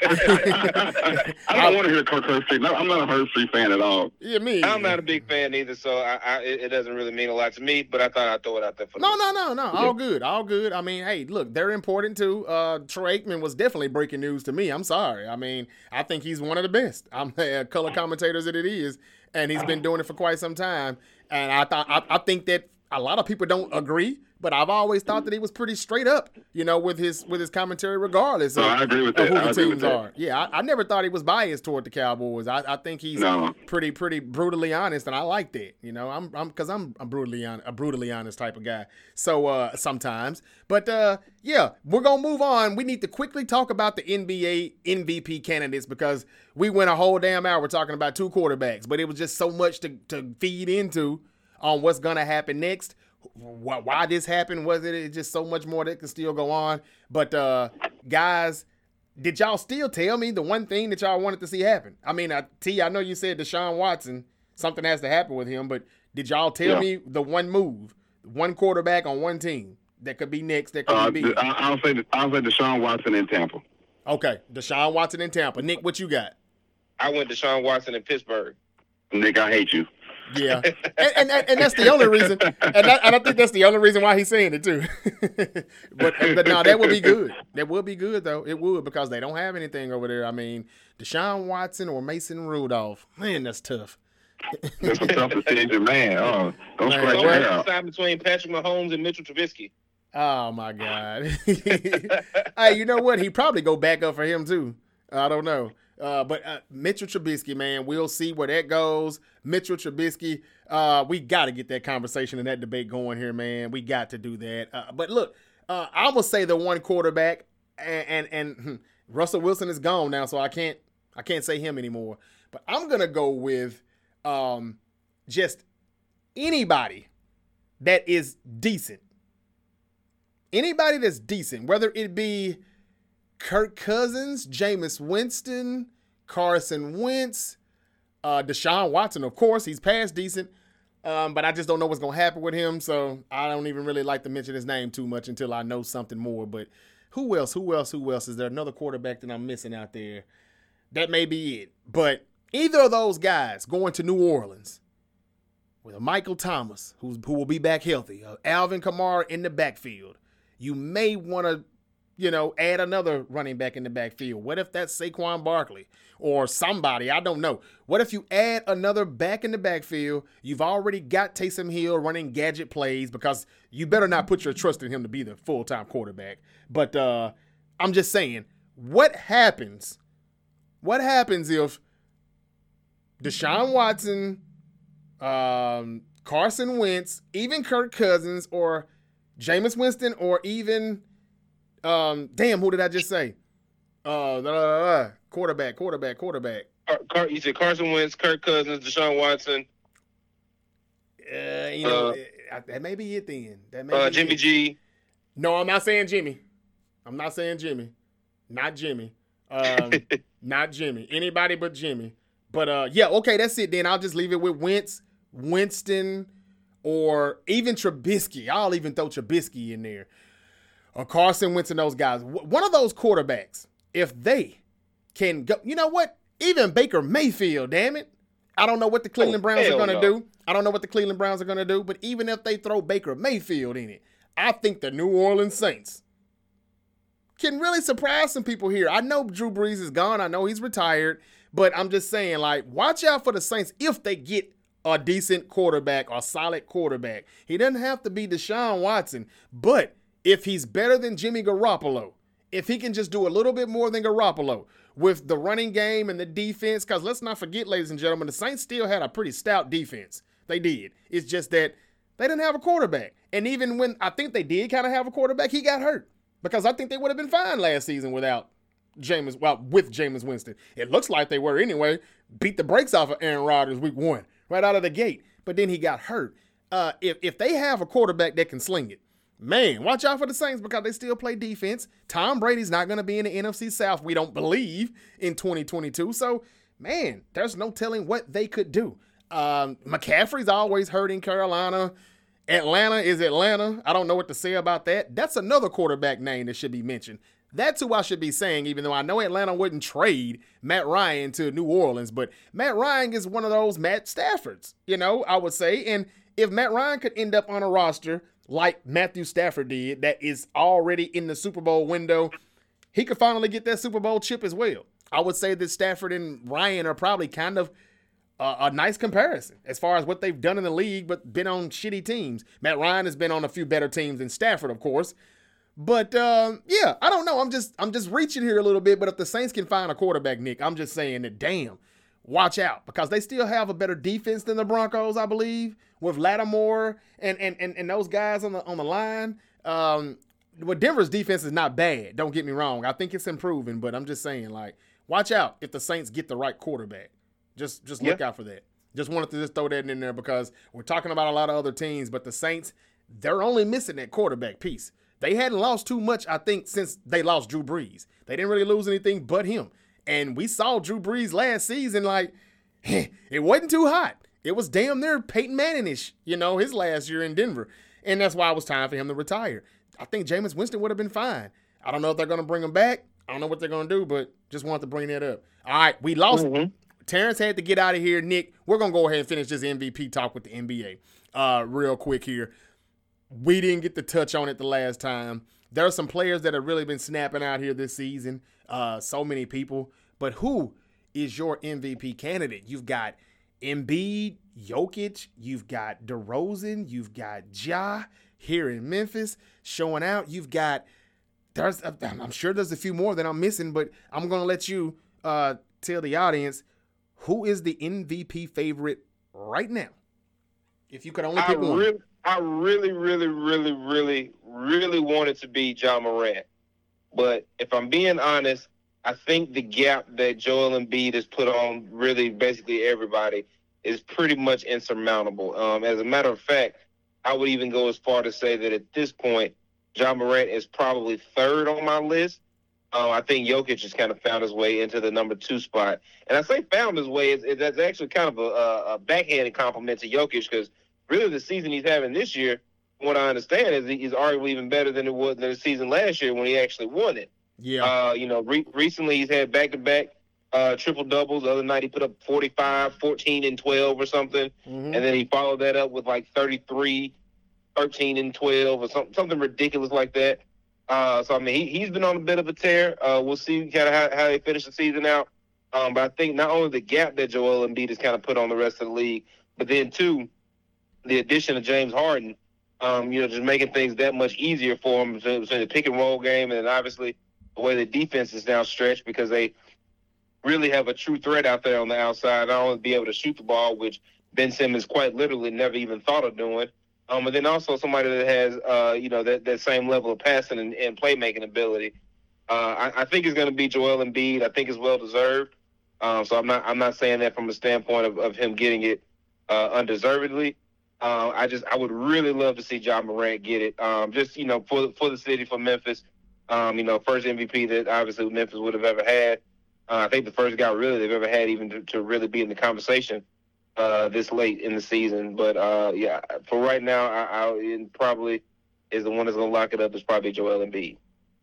Speaker 3: I don't want to hear Kirk Herbstreit. No, I'm not a Herbstreit fan at all.
Speaker 1: Yeah, me.
Speaker 2: I'm not a big fan either, so I, I it it doesn't really mean a lot to me. But I thought I'd throw it out there for
Speaker 1: No,
Speaker 2: them.
Speaker 1: no, no, no. All good. All good. I mean, hey, look, they're important too. Uh, Troy Aikman was definitely breaking news to me. I'm sorry. I mean, I think he's one of the best. I'm a color commentators that it is, and he's been doing it for quite some time. And I thought, I, I think that a lot of people don't agree, but I've always thought that he was pretty straight up, you know, with his with his commentary, regardless of,
Speaker 3: No, I agree with
Speaker 1: of
Speaker 3: that.
Speaker 1: who
Speaker 3: I
Speaker 1: the
Speaker 3: agree with
Speaker 1: teams
Speaker 3: that.
Speaker 1: are. Yeah, I, I never thought he was biased toward the Cowboys. I, I think he's
Speaker 3: No.
Speaker 1: pretty pretty brutally honest, and I like that. You know, I'm I'm because I'm a brutally on, a brutally honest type of guy. So uh, sometimes, but uh, yeah, we're gonna move on. We need to quickly talk about the N B A M V P candidates because we went a whole damn hour talking about two quarterbacks, but it was just so much to to feed into on what's gonna happen next. Why, why this happened? Was it it's just so much more that can still go on? But uh, guys, did y'all still tell me the one thing that y'all wanted to see happen? I mean, I, T, I know you said Deshaun Watson, something has to happen with him, but did y'all tell
Speaker 3: Yeah.
Speaker 1: me the one move, one quarterback on one team that could be next, that could
Speaker 3: Uh,
Speaker 1: be big?
Speaker 3: I- I'll say I'll say Deshaun Watson in Tampa.
Speaker 1: Okay, Deshaun Watson in Tampa. Nick, what you got?
Speaker 2: I went to Deshaun Watson in Pittsburgh.
Speaker 3: Nick, I hate you.
Speaker 1: Yeah, and, and and that's the only reason, and, that, and I think that's the only reason why he's saying it too. but but no, that would be good. That would be good though. It would because they don't have anything over there. I mean, Deshaun Watson or Mason Rudolph, man, that's tough.
Speaker 3: That's a tough decision, man. Oh, don't
Speaker 1: Man,
Speaker 3: scratch
Speaker 2: So
Speaker 3: your
Speaker 1: well,
Speaker 3: hair out.
Speaker 2: decide between Patrick Mahomes and Mitchell Trubisky.
Speaker 1: Oh my God. Hey, you know what? He probably go back up for him too. I don't know. Uh, but uh, Mitchell Trubisky, man, we'll see where that goes. Mitchell Trubisky, uh, we got to get that conversation and that debate going here, man. We got to do that. Uh, but look, uh, I'm gonna say the one quarterback, and, and and Russell Wilson is gone now, so I can't I can't say him anymore. But I'm gonna go with um, just anybody that is decent. Anybody that's decent, whether it be Kirk Cousins, Jameis Winston, Carson Wentz, uh, Deshaun Watson, of course, he's past decent, um, but I just don't know what's going to happen with him, so I don't even really like to mention his name too much until I know something more. But who else, who else, who else? Is there another quarterback that I'm missing out there? That may be it. But either of those guys going to New Orleans with a Michael Thomas, who's, who will be back healthy, uh, Alvin Kamara in the backfield, you may want to you know, add another running back in the backfield. What if that's Saquon Barkley or somebody? I don't know. What if you add another back in the backfield? You've already got Taysom Hill running gadget plays because you better not put your trust in him to be the full-time quarterback. But uh, I'm just saying, what happens? What happens if Deshaun Watson, um, Carson Wentz, even Kirk Cousins, or Jameis Winston, or even Um, damn, who did I just say? Uh, uh, quarterback, quarterback, quarterback.
Speaker 2: Car- Car- you said Carson Wentz, Kirk Cousins, Deshaun Watson,
Speaker 1: Uh, you know,
Speaker 2: Uh,
Speaker 1: uh, that may be it then. That may
Speaker 2: uh,
Speaker 1: be
Speaker 2: Jimmy
Speaker 1: it.
Speaker 2: G.
Speaker 1: No, I'm not saying Jimmy. I'm not saying Jimmy. Not Jimmy. Um, not Jimmy. Anybody but Jimmy. But uh, yeah, okay, that's it then. I'll just leave it with Wentz, Winston, or even Trubisky. I'll even throw Trubisky in there. Or Carson Wentz and those guys. One of those quarterbacks, if they can go, you know what? Even Baker Mayfield, damn it. I don't know what the Cleveland
Speaker 2: Oh,
Speaker 1: Browns are
Speaker 2: hell
Speaker 1: going to
Speaker 2: no.
Speaker 1: do. I don't know what the Cleveland Browns are going to do. But even if they throw Baker Mayfield in it, I think the New Orleans Saints can really surprise some people here. I know Drew Brees is gone. I know he's retired. But I'm just saying, like, watch out for the Saints if they get a decent quarterback or solid quarterback. He doesn't have to be Deshaun Watson. But if he's better than Jimmy Garoppolo, if he can just do a little bit more than Garoppolo with the running game and the defense, because let's not forget, ladies and gentlemen, the Saints still had a pretty stout defense. They did. It's just that they didn't have a quarterback. And even when I think they did kind of have a quarterback, he got hurt because I think they would have been fine last season without Jameis, well, with Jameis Winston. It looks like they were anyway. Beat the brakes off of Aaron Rodgers week one, right out of the gate. But then he got hurt. Uh, if, if they have a quarterback that can sling it, man, watch out for the Saints because they still play defense. Tom Brady's not going to be in the N F C South, we don't believe, in twenty twenty-two. So, man, there's no telling what they could do. Um, McCaffrey's always hurt in Carolina. Atlanta is Atlanta. I don't know what to say about that. That's another quarterback name that should be mentioned. That's who I should be saying, even though I know Atlanta wouldn't trade Matt Ryan to New Orleans. But Matt Ryan is one of those Matt Staffords, you know, I would say. And if Matt Ryan could end up on a roster like Matthew Stafford did, that is already in the Super Bowl window, he could finally get that Super Bowl chip as well. I would say that Stafford and Ryan are probably kind of a, a nice comparison as far as what they've done in the league, but been on shitty teams. Matt Ryan has been on a few better teams than Stafford, of course. But, uh, yeah, I don't know. I'm just I'm just reaching here a little bit. But if the Saints can find a quarterback, Nick, I'm just saying that, damn, watch out. Because they still have a better defense than the Broncos, I believe, with Lattimore and and and, and those guys on the on the line. Um, well, Denver's defense is not bad. Don't get me wrong. I think it's improving. But I'm just saying, like, watch out if the Saints get the right quarterback. Just, just look yeah. out for that. Just wanted to just throw that in there because we're talking about a lot of other teams. But the Saints, they're only missing that quarterback piece. They hadn't lost too much, I think, since they lost Drew Brees. They didn't really lose anything but him. And we saw Drew Brees last season, like, it wasn't too hot. It was damn near Peyton Manning-ish, you know, his last year in Denver. And that's why it was time for him to retire. I think Jameis Winston would have been fine. I don't know if they're going to bring him back. I don't know what they're going to do, but just wanted to bring that up. All right, we lost. Mm-hmm. Terrence had to get out of here. Nick, we're going to go ahead and finish this M V P talk with the N B A uh, real quick here. We didn't get to touch on it the last time. There are some players that have really been snapping out here this season. Uh, so many people. But who is your M V P candidate? You've got Embiid, Jokic. You've got DeRozan. You've got Ja here in Memphis showing out. You've got – there's. I'm sure there's a few more that I'm missing, but I'm going to let you uh, tell the audience who is the M V P favorite right now, if you could only pick
Speaker 2: I
Speaker 1: one.
Speaker 2: Really- I really, really, really, really, really wanted to be Ja Morant. But if I'm being honest, I think the gap that Joel Embiid has put on really basically everybody is pretty much insurmountable. Um, as a matter of fact, I would even go as far to say that at this point, Ja Morant is probably third on my list. Um, I think Jokic has kind of found his way into the number two spot. And I say found his way, it's, it's actually kind of a, a backhanded compliment to Jokic because really the season he's having this year, from what I understand, is he's arguably even better than it was than the season last year when he actually won it.
Speaker 1: Yeah.
Speaker 2: Uh, you know, re- recently he's had back-to-back uh, triple doubles. The other night he put up forty-five, fourteen, and twelve or something. Mm-hmm. And then he followed that up with like thirty-three, thirteen, and twelve or something, something ridiculous like that. Uh, so, I mean, he, he's been on a bit of a tear. Uh, we'll see kind of how, how they finish the season out. Um, but I think not only the gap that Joel Embiid has kind of put on the rest of the league, but then, too, the addition of James Harden, um, you know, just making things that much easier for him. So, so the pick and roll game, and then obviously the way the defense is now stretched because they really have a true threat out there on the outside. Not only be able to shoot the ball, which Ben Simmons quite literally never even thought of doing, um, but then also somebody that has, uh, you know, that, that same level of passing and, and playmaking ability. Uh, I, I think it's going to be Joel Embiid. I think it's well deserved. Um, so I'm not I'm not saying that from the standpoint of, of him getting it uh, undeservedly. Uh, I just I would really love to see Ja Morant get it. Um, just you know for for the city, for Memphis. Um, you know, first M V P that obviously Memphis would have ever had. Uh, I think the first guy really they've ever had even to, to really be in the conversation uh, this late in the season. But uh, yeah, for right now, I, I it probably is the one that's gonna lock it up. Is probably Joel Embiid.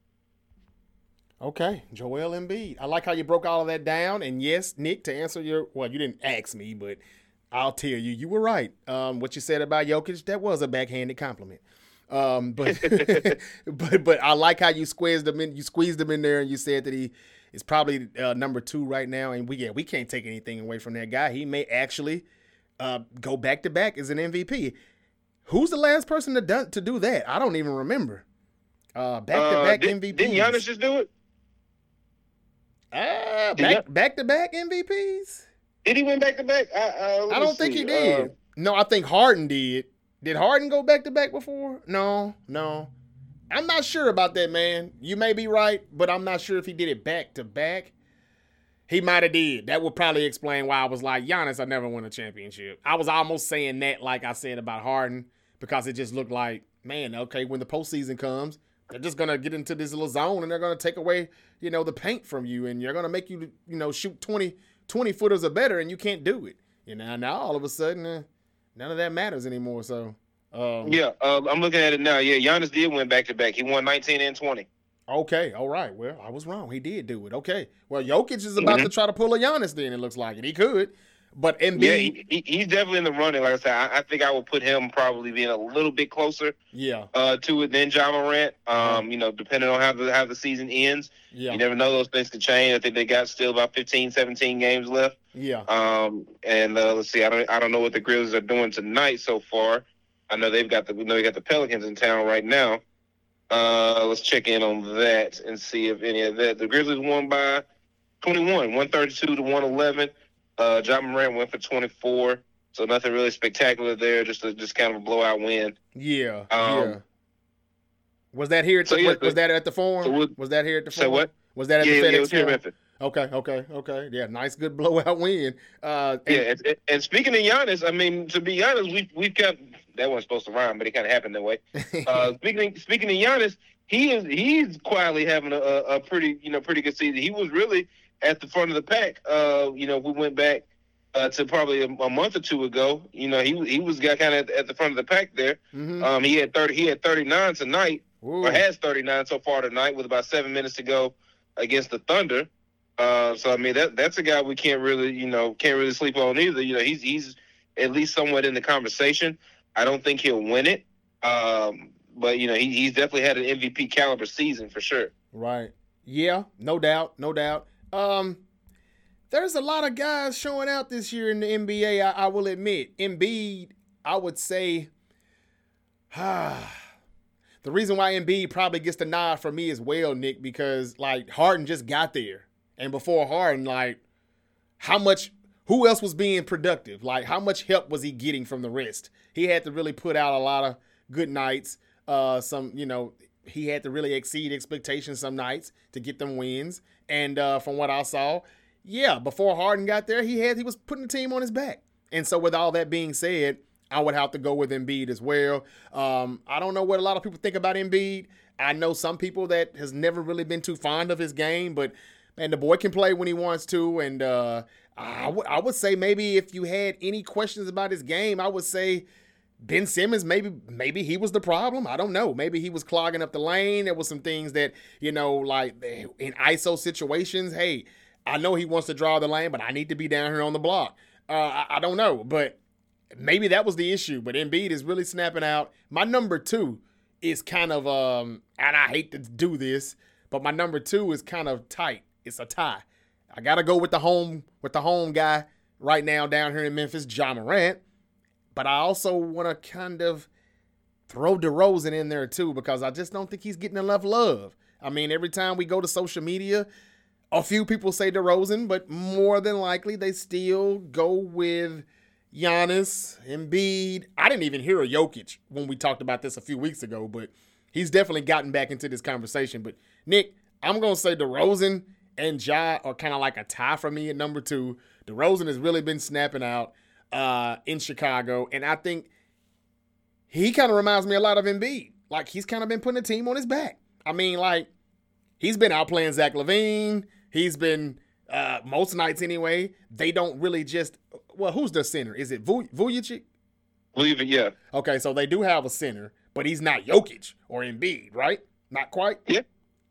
Speaker 1: Okay, Joel Embiid. I like how you broke all of that down. And yes, Nick, to answer your well, you didn't ask me, but I'll tell you, you were right. Um, what you said about Jokic, that was a backhanded compliment. Um, but but but I like how you squeezed him in. You squeezed him in there, and you said that he is probably uh, number two right now. And we yeah we can't take anything away from that guy. He may actually uh, go back to back as an M V P. Who's the last person to do, to do that? I don't even remember. Uh, back to back M V Ps.
Speaker 2: Didn't Giannis just do it?
Speaker 1: Ah, uh, back back to back M V Ps.
Speaker 2: Did he win back to back? I,
Speaker 1: I don't think he did. Uh, no, I think Harden did. Did Harden go back to back before? No, no. I'm not sure about that, man. You may be right, but I'm not sure if he did it back to back. He might have did. That would probably explain why I was like, Giannis, I never won a championship. I was almost saying that like I said about Harden because it just looked like, man, okay, when the postseason comes, they're just going to get into this little zone and they're going to take away, you know, the paint from you and you're going to make you, you know, shoot twenty, twenty footers or better and you can't do it. You know, now all of a sudden, uh, none of that matters anymore. So, um,
Speaker 2: yeah, uh, I'm looking at it now. Yeah, Giannis did win back to back. He won nineteen and twenty.
Speaker 1: Okay, all right. Well, I was wrong. He did do it. Okay. Well, Jokic is about mm-hmm. to try to pull a Giannis then, it looks like. And he could. But Embiid...
Speaker 2: Yeah, he, he, he's definitely in the running. Like I said, I, I think I would put him probably being a little bit closer
Speaker 1: yeah.
Speaker 2: uh, to it than Ja Morant, um, mm-hmm. you know, depending on how the, how the season ends.
Speaker 1: Yeah.
Speaker 2: You never know. Those things could change. I think they got still about fifteen, seventeen games left.
Speaker 1: Yeah.
Speaker 2: Um, and uh, let's see. I don't I don't know what the Grizzlies are doing tonight so far. I know they've got the we know they got the Pelicans in town right now. Uh, let's check in on that and see if any of that. The Grizzlies won by twenty-one, one thirty-two to one eleven. Uh, Ja Morant went for twenty-four, so nothing really spectacular there. Just a, just kind of a blowout win.
Speaker 1: Yeah,
Speaker 2: um,
Speaker 1: yeah. Was that here? At the,
Speaker 2: so yeah,
Speaker 1: was, was that at the Forum?
Speaker 2: So we'll,
Speaker 1: was that here at the
Speaker 2: say
Speaker 1: Forum?
Speaker 2: What?
Speaker 1: Was that at
Speaker 2: yeah,
Speaker 1: the FedEx
Speaker 2: yeah, it was here in
Speaker 1: Forum?
Speaker 2: Memphis.
Speaker 1: Okay, okay, okay. Yeah, nice, good blowout win. Uh, and,
Speaker 2: yeah, and, and speaking of Giannis, I mean, to be honest, we we've got that wasn't supposed to rhyme, but it kind of happened that way. Uh, speaking speaking of Giannis, he is he's quietly having a, a pretty you know pretty good season. He was really at the front of the pack. Uh, you know, we went back uh, to probably a, a month or two ago. You know, he he was got kind of at the front of the pack there.
Speaker 1: Mm-hmm.
Speaker 2: Um, he had thirty. He had thirty-nine tonight,
Speaker 1: Ooh.
Speaker 2: or has thirty-nine so far tonight, with about seven minutes to go against the Thunder. Uh, so I mean that that's a guy we can't really you know can't really sleep on either. You know, he's he's at least somewhat in the conversation. I don't think he'll win it. Um, But, you know, he, he's definitely had an M V P caliber season for sure.
Speaker 1: Right. Yeah, no doubt, no doubt. Um, there's a lot of guys showing out this year in the N B A, I, I will admit. Embiid, I would say, ah, the reason why Embiid probably gets the nod for me as well, Nick, because, like, Harden just got there. And before Harden, like, how much, who else was being productive? Like, how much help was he getting from the rest? He had to really put out a lot of good nights. Uh, some, you know, he had to really exceed expectations some nights to get them wins. And uh, from what I saw, yeah, before Harden got there, he had he was putting the team on his back. And so with all that being said, I would have to go with Embiid as well. Um, I don't know what a lot of people think about Embiid. I know some people that has never really been too fond of his game, but man, the boy can play when he wants to. And uh, I, w- I would say maybe if you had any questions about his game, I would say Ben Simmons, maybe maybe he was the problem. I don't know. Maybe he was clogging up the lane. There was some things that, you know, like in I S O situations, hey, I know he wants to draw the lane, but I need to be down here on the block. Uh, I, I don't know, but maybe that was the issue. But Embiid is really snapping out. My number two is kind of, um, and I hate to do this, but my number two is kind of tight. It's a tie. I got to go with the home with the home guy right now down here in Memphis, Ja Morant. But I also want to kind of throw DeRozan in there too, because I just don't think he's getting enough love. I mean, every time we go to social media, a few people say DeRozan, but more than likely they still go with Giannis, Embiid. I didn't even hear a Jokic when we talked about this a few weeks ago, but he's definitely gotten back into this conversation. But Nick, I'm going to say DeRozan and Ja are kind of like a tie for me at number two. DeRozan has really been snapping out uh, in Chicago, and I think he kind of reminds me a lot of Embiid. Like, he's kind of been putting the team on his back. I mean, like, he's been outplaying Zach LaVine. He's been, uh, most nights anyway, they don't really just, well, who's the center? Is it Vuj- Vujacic?
Speaker 2: Believe it, yeah.
Speaker 1: Okay, so they do have a center, but he's not Jokic or Embiid, right? Not quite?
Speaker 2: Yeah.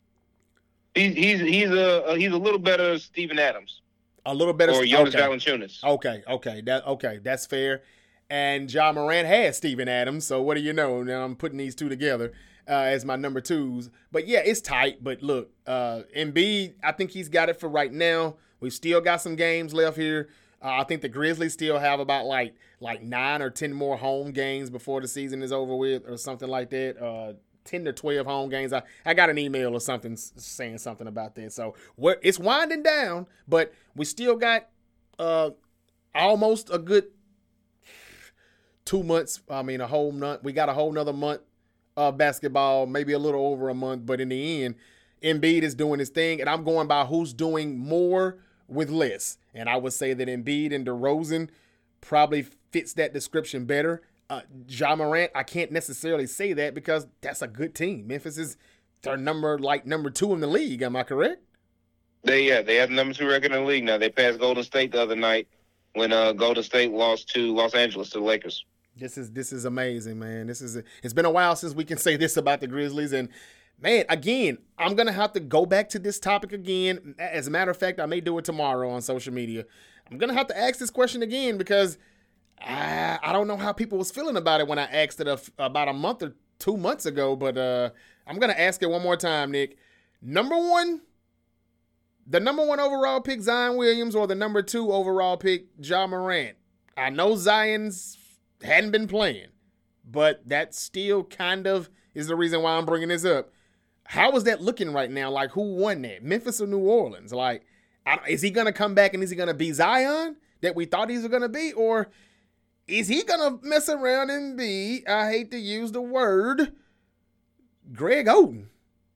Speaker 2: He's he's he's a he's a little better Steven Adams.
Speaker 1: A little better.
Speaker 2: Or Jonas
Speaker 1: okay.
Speaker 2: Valanciunas.
Speaker 1: Okay, okay, that okay, that's fair. And Ja Morant has Steven Adams, so what do you know? Now I'm putting these two together uh, as my number twos. But yeah, it's tight. But look, uh, Embiid, I think he's got it for right now. We've still got some games left here. Uh, I think the Grizzlies still have about like like nine or ten more home games before the season is over with, or something like that. Uh, ten to twelve home games. I, I got an email or something saying something about that. So we're, it's winding down, but we still got uh, almost a good two months. I mean, a whole month. We got a whole nother month of basketball, maybe a little over a month, but in the end, Embiid is doing his thing, and I'm going by who's doing more with less. And I would say that Embiid and DeRozan probably fits that description better. Uh, Ja Morant, I can't necessarily say that because that's a good team. Memphis is their number, like number two in the league. Am I correct?
Speaker 2: They yeah, they have the number two record in the league now. They passed Golden State the other night when uh, Golden State lost to Los Angeles to the Lakers.
Speaker 1: This is this is amazing, man. This is it's been a while since we can say this about the Grizzlies, and man, again, I'm gonna have to go back to this topic again. As a matter of fact, I may do it tomorrow on social media. I'm gonna have to ask this question again because I, I don't know how people was feeling about it when I asked it a, about a month or two months ago, but uh, I'm going to ask it one more time, Nick. Number one, the number one overall pick, Zion Williams, or the number two overall pick, Ja Morant? I know Zion's hadn't been playing, but that still kind of is the reason why I'm bringing this up. How is that looking right now? Like, who won that? Memphis or New Orleans? Like, I, is he going to come back and is he going to be Zion that we thought he was going to be, or is he going to mess around and be, I hate to use the word, Greg Oden?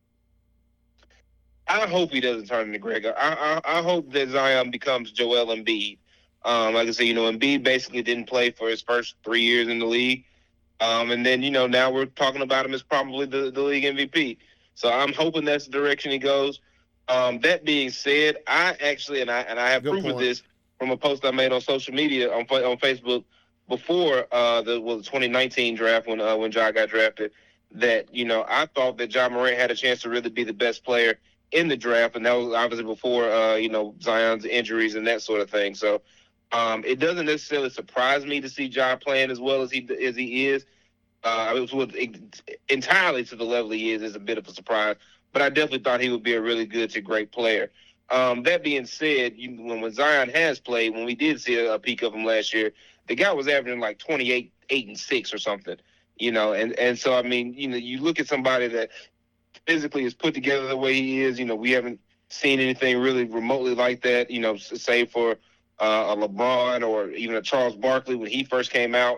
Speaker 2: I hope he doesn't turn into Greg. I, I, I hope that Zion becomes Joel Embiid. Um, like I said, you know, Embiid basically didn't play for his first three years in the league. Um, and then, you know, now we're talking about him as probably the, the league M V P. So I'm hoping that's the direction he goes. Um, that being said, I actually, and I and I have
Speaker 1: Good
Speaker 2: proof
Speaker 1: point.
Speaker 2: of this from a post I made on social media, on, on Facebook, before uh, the, well, the twenty nineteen draft when uh, when Ja got drafted, that, you know, I thought that Ja Morant had a chance to really be the best player in the draft, and that was obviously before, uh, you know, Zion's injuries and that sort of thing. So um, it doesn't necessarily surprise me to see Ja playing as well as he as he is. Uh, it was entirely to the level he is is a bit of a surprise, but I definitely thought he would be a really good to great player. Um, that being said, you, when, when Zion has played, when we did see a, a peak of him last year, the guy was averaging like twenty-eight, eight, and six or something, you know. And, and so, I mean, you know, you look at somebody that physically is put together the way he is. You know, we haven't seen anything really remotely like that, you know, save for uh, a LeBron or even a Charles Barkley when he first came out.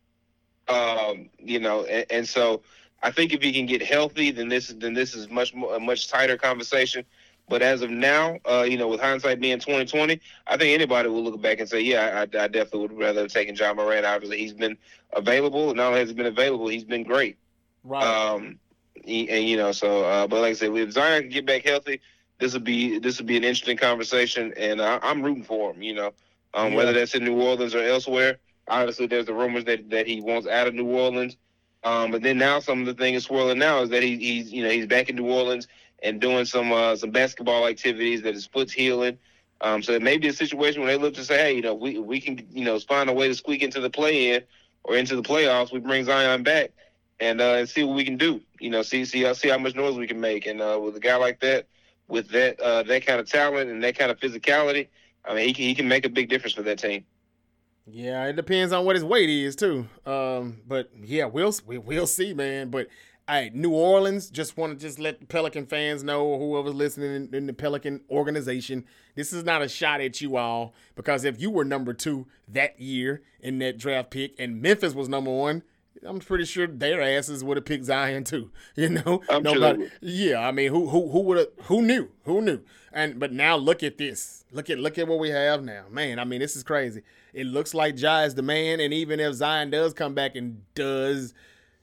Speaker 2: Um, you know, and, and so I think if he can get healthy, then this then this is much more, a much tighter conversation. But as of now, uh, you know, with hindsight being twenty twenty, I think anybody will look back and say, yeah, I, I definitely would rather have taken Ja Morant. Obviously, he's been available. Not only has he been available, he's been great.
Speaker 1: Right.
Speaker 2: Um, he, and you know, so uh, but like I said, if Zion can get back healthy, this would be this would be an interesting conversation, and I, I'm rooting for him. You know, um,
Speaker 1: Yeah.
Speaker 2: whether that's in New Orleans or elsewhere. Obviously, there's the rumors that, that he wants out of New Orleans. Um, but then now some of the things swirling now is that he, he's you know he's back in New Orleans and doing some uh, some basketball activities, that his foot's healing. Um, so it may be a situation where they look to say, hey, you know, we we can you know find a way to squeak into the play-in or into the playoffs. We bring Zion back and uh, and see what we can do. You know, see see see how much noise we can make. And uh, with a guy like that, with that uh, that kind of talent and that kind of physicality, I mean, he can he can make a big difference for that team.
Speaker 1: Yeah, it depends on what his weight is too. Um, but yeah, we'll we, we'll see, man. But hey, New Orleans, just want to just let the Pelican fans know, or whoever's listening in, in the Pelican organization, this is not a shot at you all, because if you were number two that year in that draft pick and Memphis was number one, I'm pretty sure their asses would have picked Zion too. You know,
Speaker 2: I'm sure
Speaker 1: nobody.
Speaker 2: they would.
Speaker 1: Yeah, I mean, who who who would have? Who knew? Who knew? And but now look at this. Look at look at what we have now, man. I mean, this is crazy. It looks like Ja is the man, and even if Zion does come back and does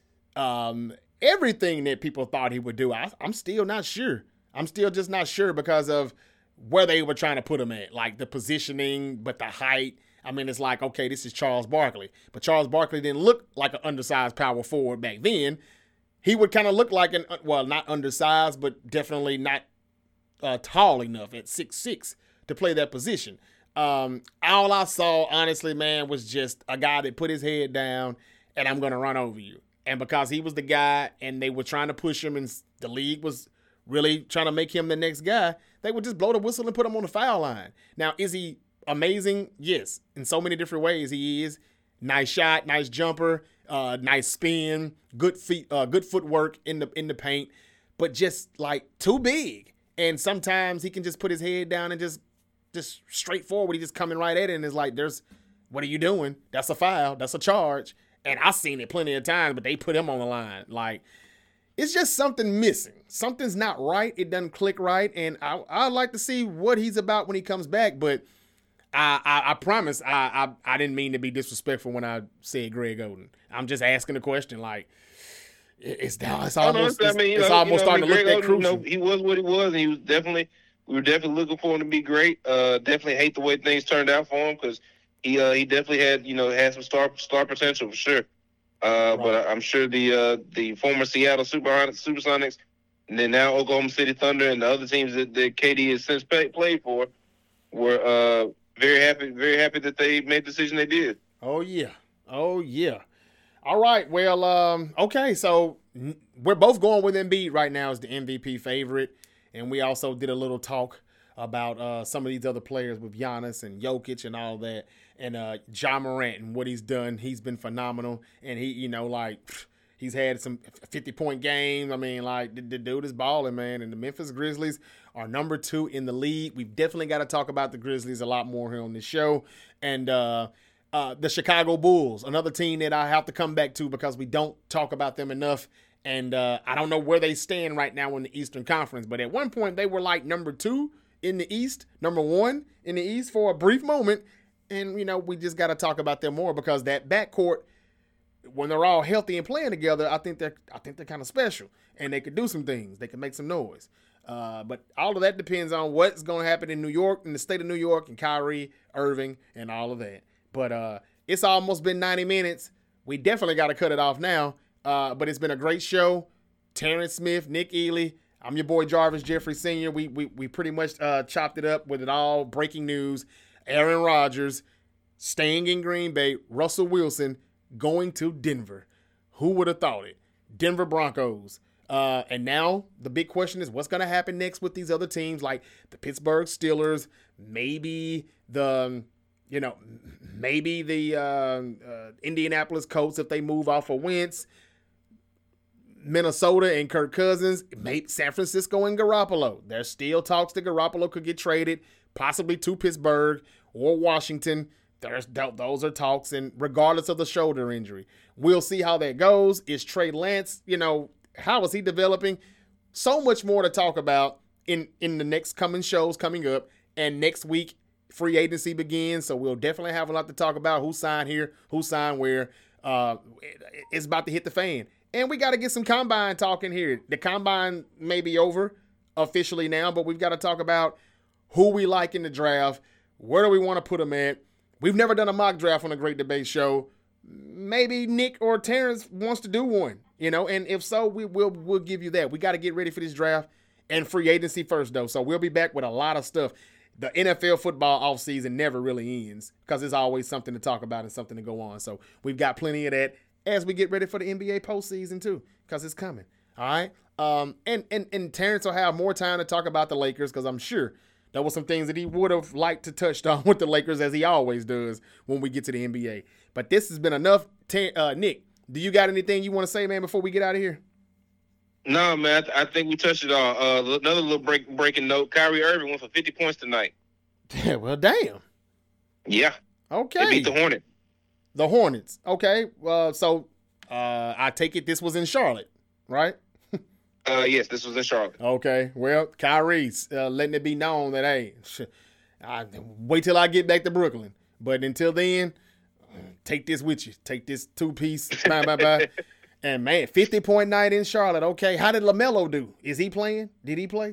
Speaker 1: um, everything that people thought he would do, I, I'm still not sure. I'm still just not sure because of where they were trying to put him at, like the positioning, but the height. I mean, it's like, okay, this is Charles Barkley. But Charles Barkley didn't look like an undersized power forward back then. He would kind of look like an, well, not undersized, but definitely not uh, tall enough at six six to play that position. Um, all I saw, honestly, man, was just a guy that put his head down and I'm going to run over you. And because he was the guy and they were trying to push him and the league was really trying to make him the next guy, they would just blow the whistle and put him on the foul line. Now, is he amazing? Yes. In so many different ways he is. Nice shot, nice jumper, uh, nice spin, good feet, uh, good footwork in the in the paint, but just like too big. And sometimes he can just put his head down and just just straightforward. He just coming right at it and it's like, there's, what are you doing? That's a foul. That's a charge. And I've seen it plenty of times, but they put him on the line. Like, it's just something missing. Something's not right. It doesn't click right. And I, I'd like to see what he's about when he comes back. But I, I, I promise I, I I didn't mean to be disrespectful when I said Greg Oden. I'm just asking the question like, it's, it's almost, it's, I mean, it's know, almost you know, starting I mean, to look that crucial.
Speaker 2: You know, he was what he was, and he was definitely, we were definitely looking for him to be great. Uh, definitely hate the way things turned out for him because he uh, he definitely had, you know, had some star star potential for sure. Uh, right. But I'm sure the uh, the former Seattle Super Supersonics, and then now Oklahoma City Thunder and the other teams that, that K D has since pay, played for were uh, very happy, very happy that they made the decision they did.
Speaker 1: Oh yeah, oh yeah. All right, well, um, okay, so we're both going with Embiid right now as the M V P favorite, and we also did a little talk about uh, some of these other players with Giannis and Jokic and all that, and uh, Ja Morant and what he's done. He's been phenomenal, and he, you know, like he's had some fifty-point games. I mean, like the, the dude is balling, man. And the Memphis Grizzlies are number two in the league. We've definitely got to talk about the Grizzlies a lot more here on this show, and uh, uh, the Chicago Bulls, another team that I have to come back to because we don't talk about them enough. And uh, I don't know where they stand right now in the Eastern Conference, but at one point they were like number two in the East, number one in the East for a brief moment. And, you know, we just got to talk about them more because that backcourt, when they're all healthy and playing together, I think they're, I think they're kind of special and they could do some things. They can make some noise. Uh, but all of that depends on what's going to happen in New York, in the state of New York, and Kyrie Irving and all of that. But uh, it's almost been ninety minutes. We definitely got to cut it off now. Uh, but it's been a great show. Terrence Smith, Nick Ely. I'm your boy Jarvis Jeffrey Senior We we we pretty much uh, chopped it up with it all. Breaking news: Aaron Rodgers staying in Green Bay. Russell Wilson going to Denver. Who would have thought it? Denver Broncos. Uh, and now the big question is what's going to happen next with these other teams like the Pittsburgh Steelers, maybe the, you know, maybe the uh, uh, Indianapolis Colts if they move off of Wentz, Minnesota and Kirk Cousins, maybe San Francisco and Garoppolo. There's still talks that Garoppolo could get traded, possibly to Pittsburgh or Washington. There's those are talks, and regardless of the shoulder injury, we'll see how that goes. Is Trey Lance, you know, how is he developing? So much more to talk about in, in the next coming shows coming up. And next week, free agency begins. So we'll definitely have a lot to talk about. Who signed here, who signed where. Uh, it's about to hit the fan. And we got to get some combine talking here. The combine may be over officially now, but we've got to talk about who we like in the draft. Where do we want to put them at? We've never done a mock draft on a Great Debate Show. Maybe Nick or Terrence wants to do one. You know, and if so, we will we'll give you that. We got to get ready for this draft and free agency first, though. So we'll be back with a lot of stuff. The N F L football offseason never really ends because there's always something to talk about and something to go on. So we've got plenty of that as we get ready for the N B A postseason, too, because it's coming. All right. Um, and, and, and Terrence will have more time to talk about the Lakers because I'm sure there were some things that he would have liked to touch on with the Lakers as he always does when we get to the N B A. But this has been enough. Ter- uh, Nick, do you got anything you want to say, man, before we get out of here?
Speaker 2: No, man. I, th- I think we touched it all. Uh, another little break breaking note: Kyrie Irving went for fifty points tonight.
Speaker 1: Yeah, well, damn.
Speaker 2: Yeah.
Speaker 1: Okay.
Speaker 2: They beat the Hornets.
Speaker 1: The Hornets. Okay. Uh, so uh, I take it this was in Charlotte, right?
Speaker 2: uh, yes, this was in Charlotte.
Speaker 1: Okay. Well, Kyrie's uh, letting it be known that hey, I, wait till I get back to Brooklyn. But until then, take this with you. Take this two piece. Bye bye bye. And man, fifty point night in Charlotte. Okay, how did LaMelo do? Is he playing? Did he play?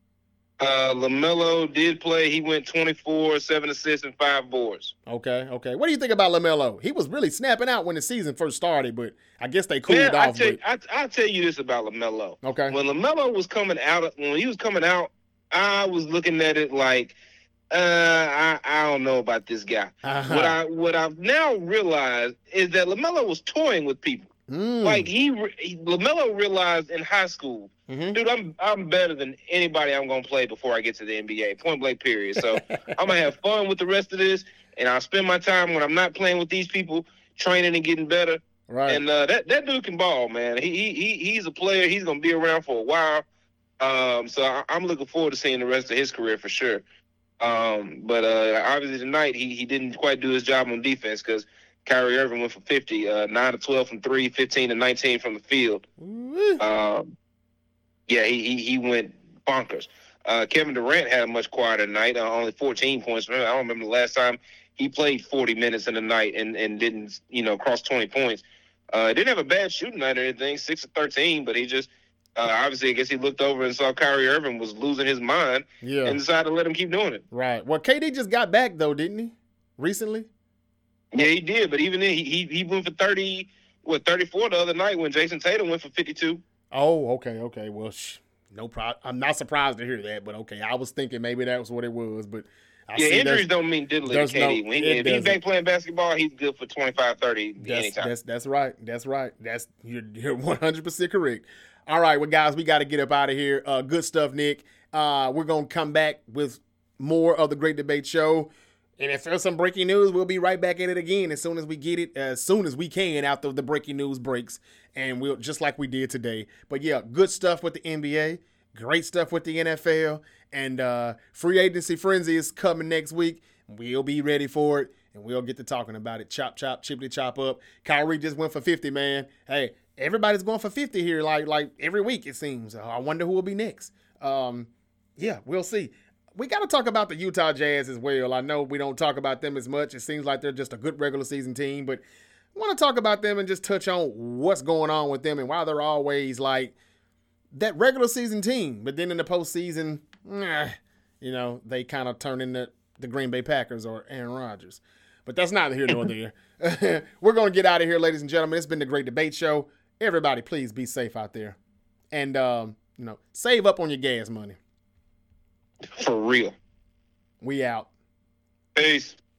Speaker 2: Uh, LaMelo did play. He went twenty-four, seven assists, and five boards.
Speaker 1: Okay, okay. What do you think about LaMelo? He was really snapping out when the season first started, but I guess they cooled
Speaker 2: Man,
Speaker 1: off.
Speaker 2: I tell,
Speaker 1: but...
Speaker 2: I, I'll tell you this about LaMelo.
Speaker 1: Okay.
Speaker 2: When LaMelo was coming out, when he was coming out, I was looking at it like, uh, I, I don't know about this guy. Uh-huh. What I what I've now realized is that LaMelo was toying with people. Mm. Like he, he, LaMelo realized in high school, mm-hmm. dude, I'm I'm better than anybody I'm gonna play before I get to the N B A. Point blank, period. So I'm gonna have fun with the rest of this, and I'll spend my time when I'm not playing with these people, training and getting better.
Speaker 1: Right.
Speaker 2: And uh, that that dude can ball, man. He he he's a player. He's gonna be around for a while. Um, so I, I'm looking forward to seeing the rest of his career for sure. Um, but uh, obviously tonight he he didn't quite do his job on defense because Kyrie Irving went for fifty, uh, nine to twelve from three, fifteen to nineteen from the field. Um, yeah, he, he he went bonkers. Uh, Kevin Durant had a much quieter night, uh, only fourteen points. I don't remember the last time he played forty minutes in a night and, and didn't, you know, cross twenty points. Uh, didn't have a bad shooting night or anything, six to thirteen, but he just, uh, obviously, I guess he looked over and saw Kyrie Irving was losing his mind
Speaker 1: yeah.
Speaker 2: and decided to let him keep doing it.
Speaker 1: Right. Well, K D just got back, though, didn't he, recently?
Speaker 2: Yeah, he did, but even then, he he, he went for thirty, what, thirty-four the other night when Jason Tatum went for fifty-two.
Speaker 1: Oh, okay, okay. Well, sh- no problem. I'm not surprised to hear that, but okay. I was thinking maybe that was what it was, but I
Speaker 2: yeah,
Speaker 1: see
Speaker 2: injuries don't mean diddly to K D.
Speaker 1: No,
Speaker 2: when he, if he's back playing basketball, he's good for twenty-five, thirty
Speaker 1: that's,
Speaker 2: anytime.
Speaker 1: That's that's right. That's right. That's you're you're one hundred percent correct. All right, well, guys, we got to get up out of here. Uh, good stuff, Nick. Uh, we're gonna come back with more of the Great Debate Show. And if there's some breaking news, we'll be right back at it again as soon as we get it, as soon as we can after the breaking news breaks. And we'll just like we did today. But yeah, good stuff with the N B A, great stuff with the N F L, and uh, free agency frenzy is coming next week. We'll be ready for it, and we'll get to talking about it. Chop, chop, chippity, chop up. Kyrie just went for fifty, man. Hey, everybody's going for fifty here, like like every week it seems. I wonder who will be next. Um, yeah, we'll see. We got to talk about the Utah Jazz as well. I know we don't talk about them as much. It seems like they're just a good regular season team, but I want to talk about them and just touch on what's going on with them and why they're always like that regular season team. But then in the postseason, eh, you know, they kind of turn into the Green Bay Packers or Aaron Rodgers. But that's neither here nor there. We're going to get out of here, ladies and gentlemen. It's been the Great Debate Show. Everybody, please be safe out there. And, um, you know, save up on your gas money.
Speaker 2: For real.
Speaker 1: We out.
Speaker 2: Peace.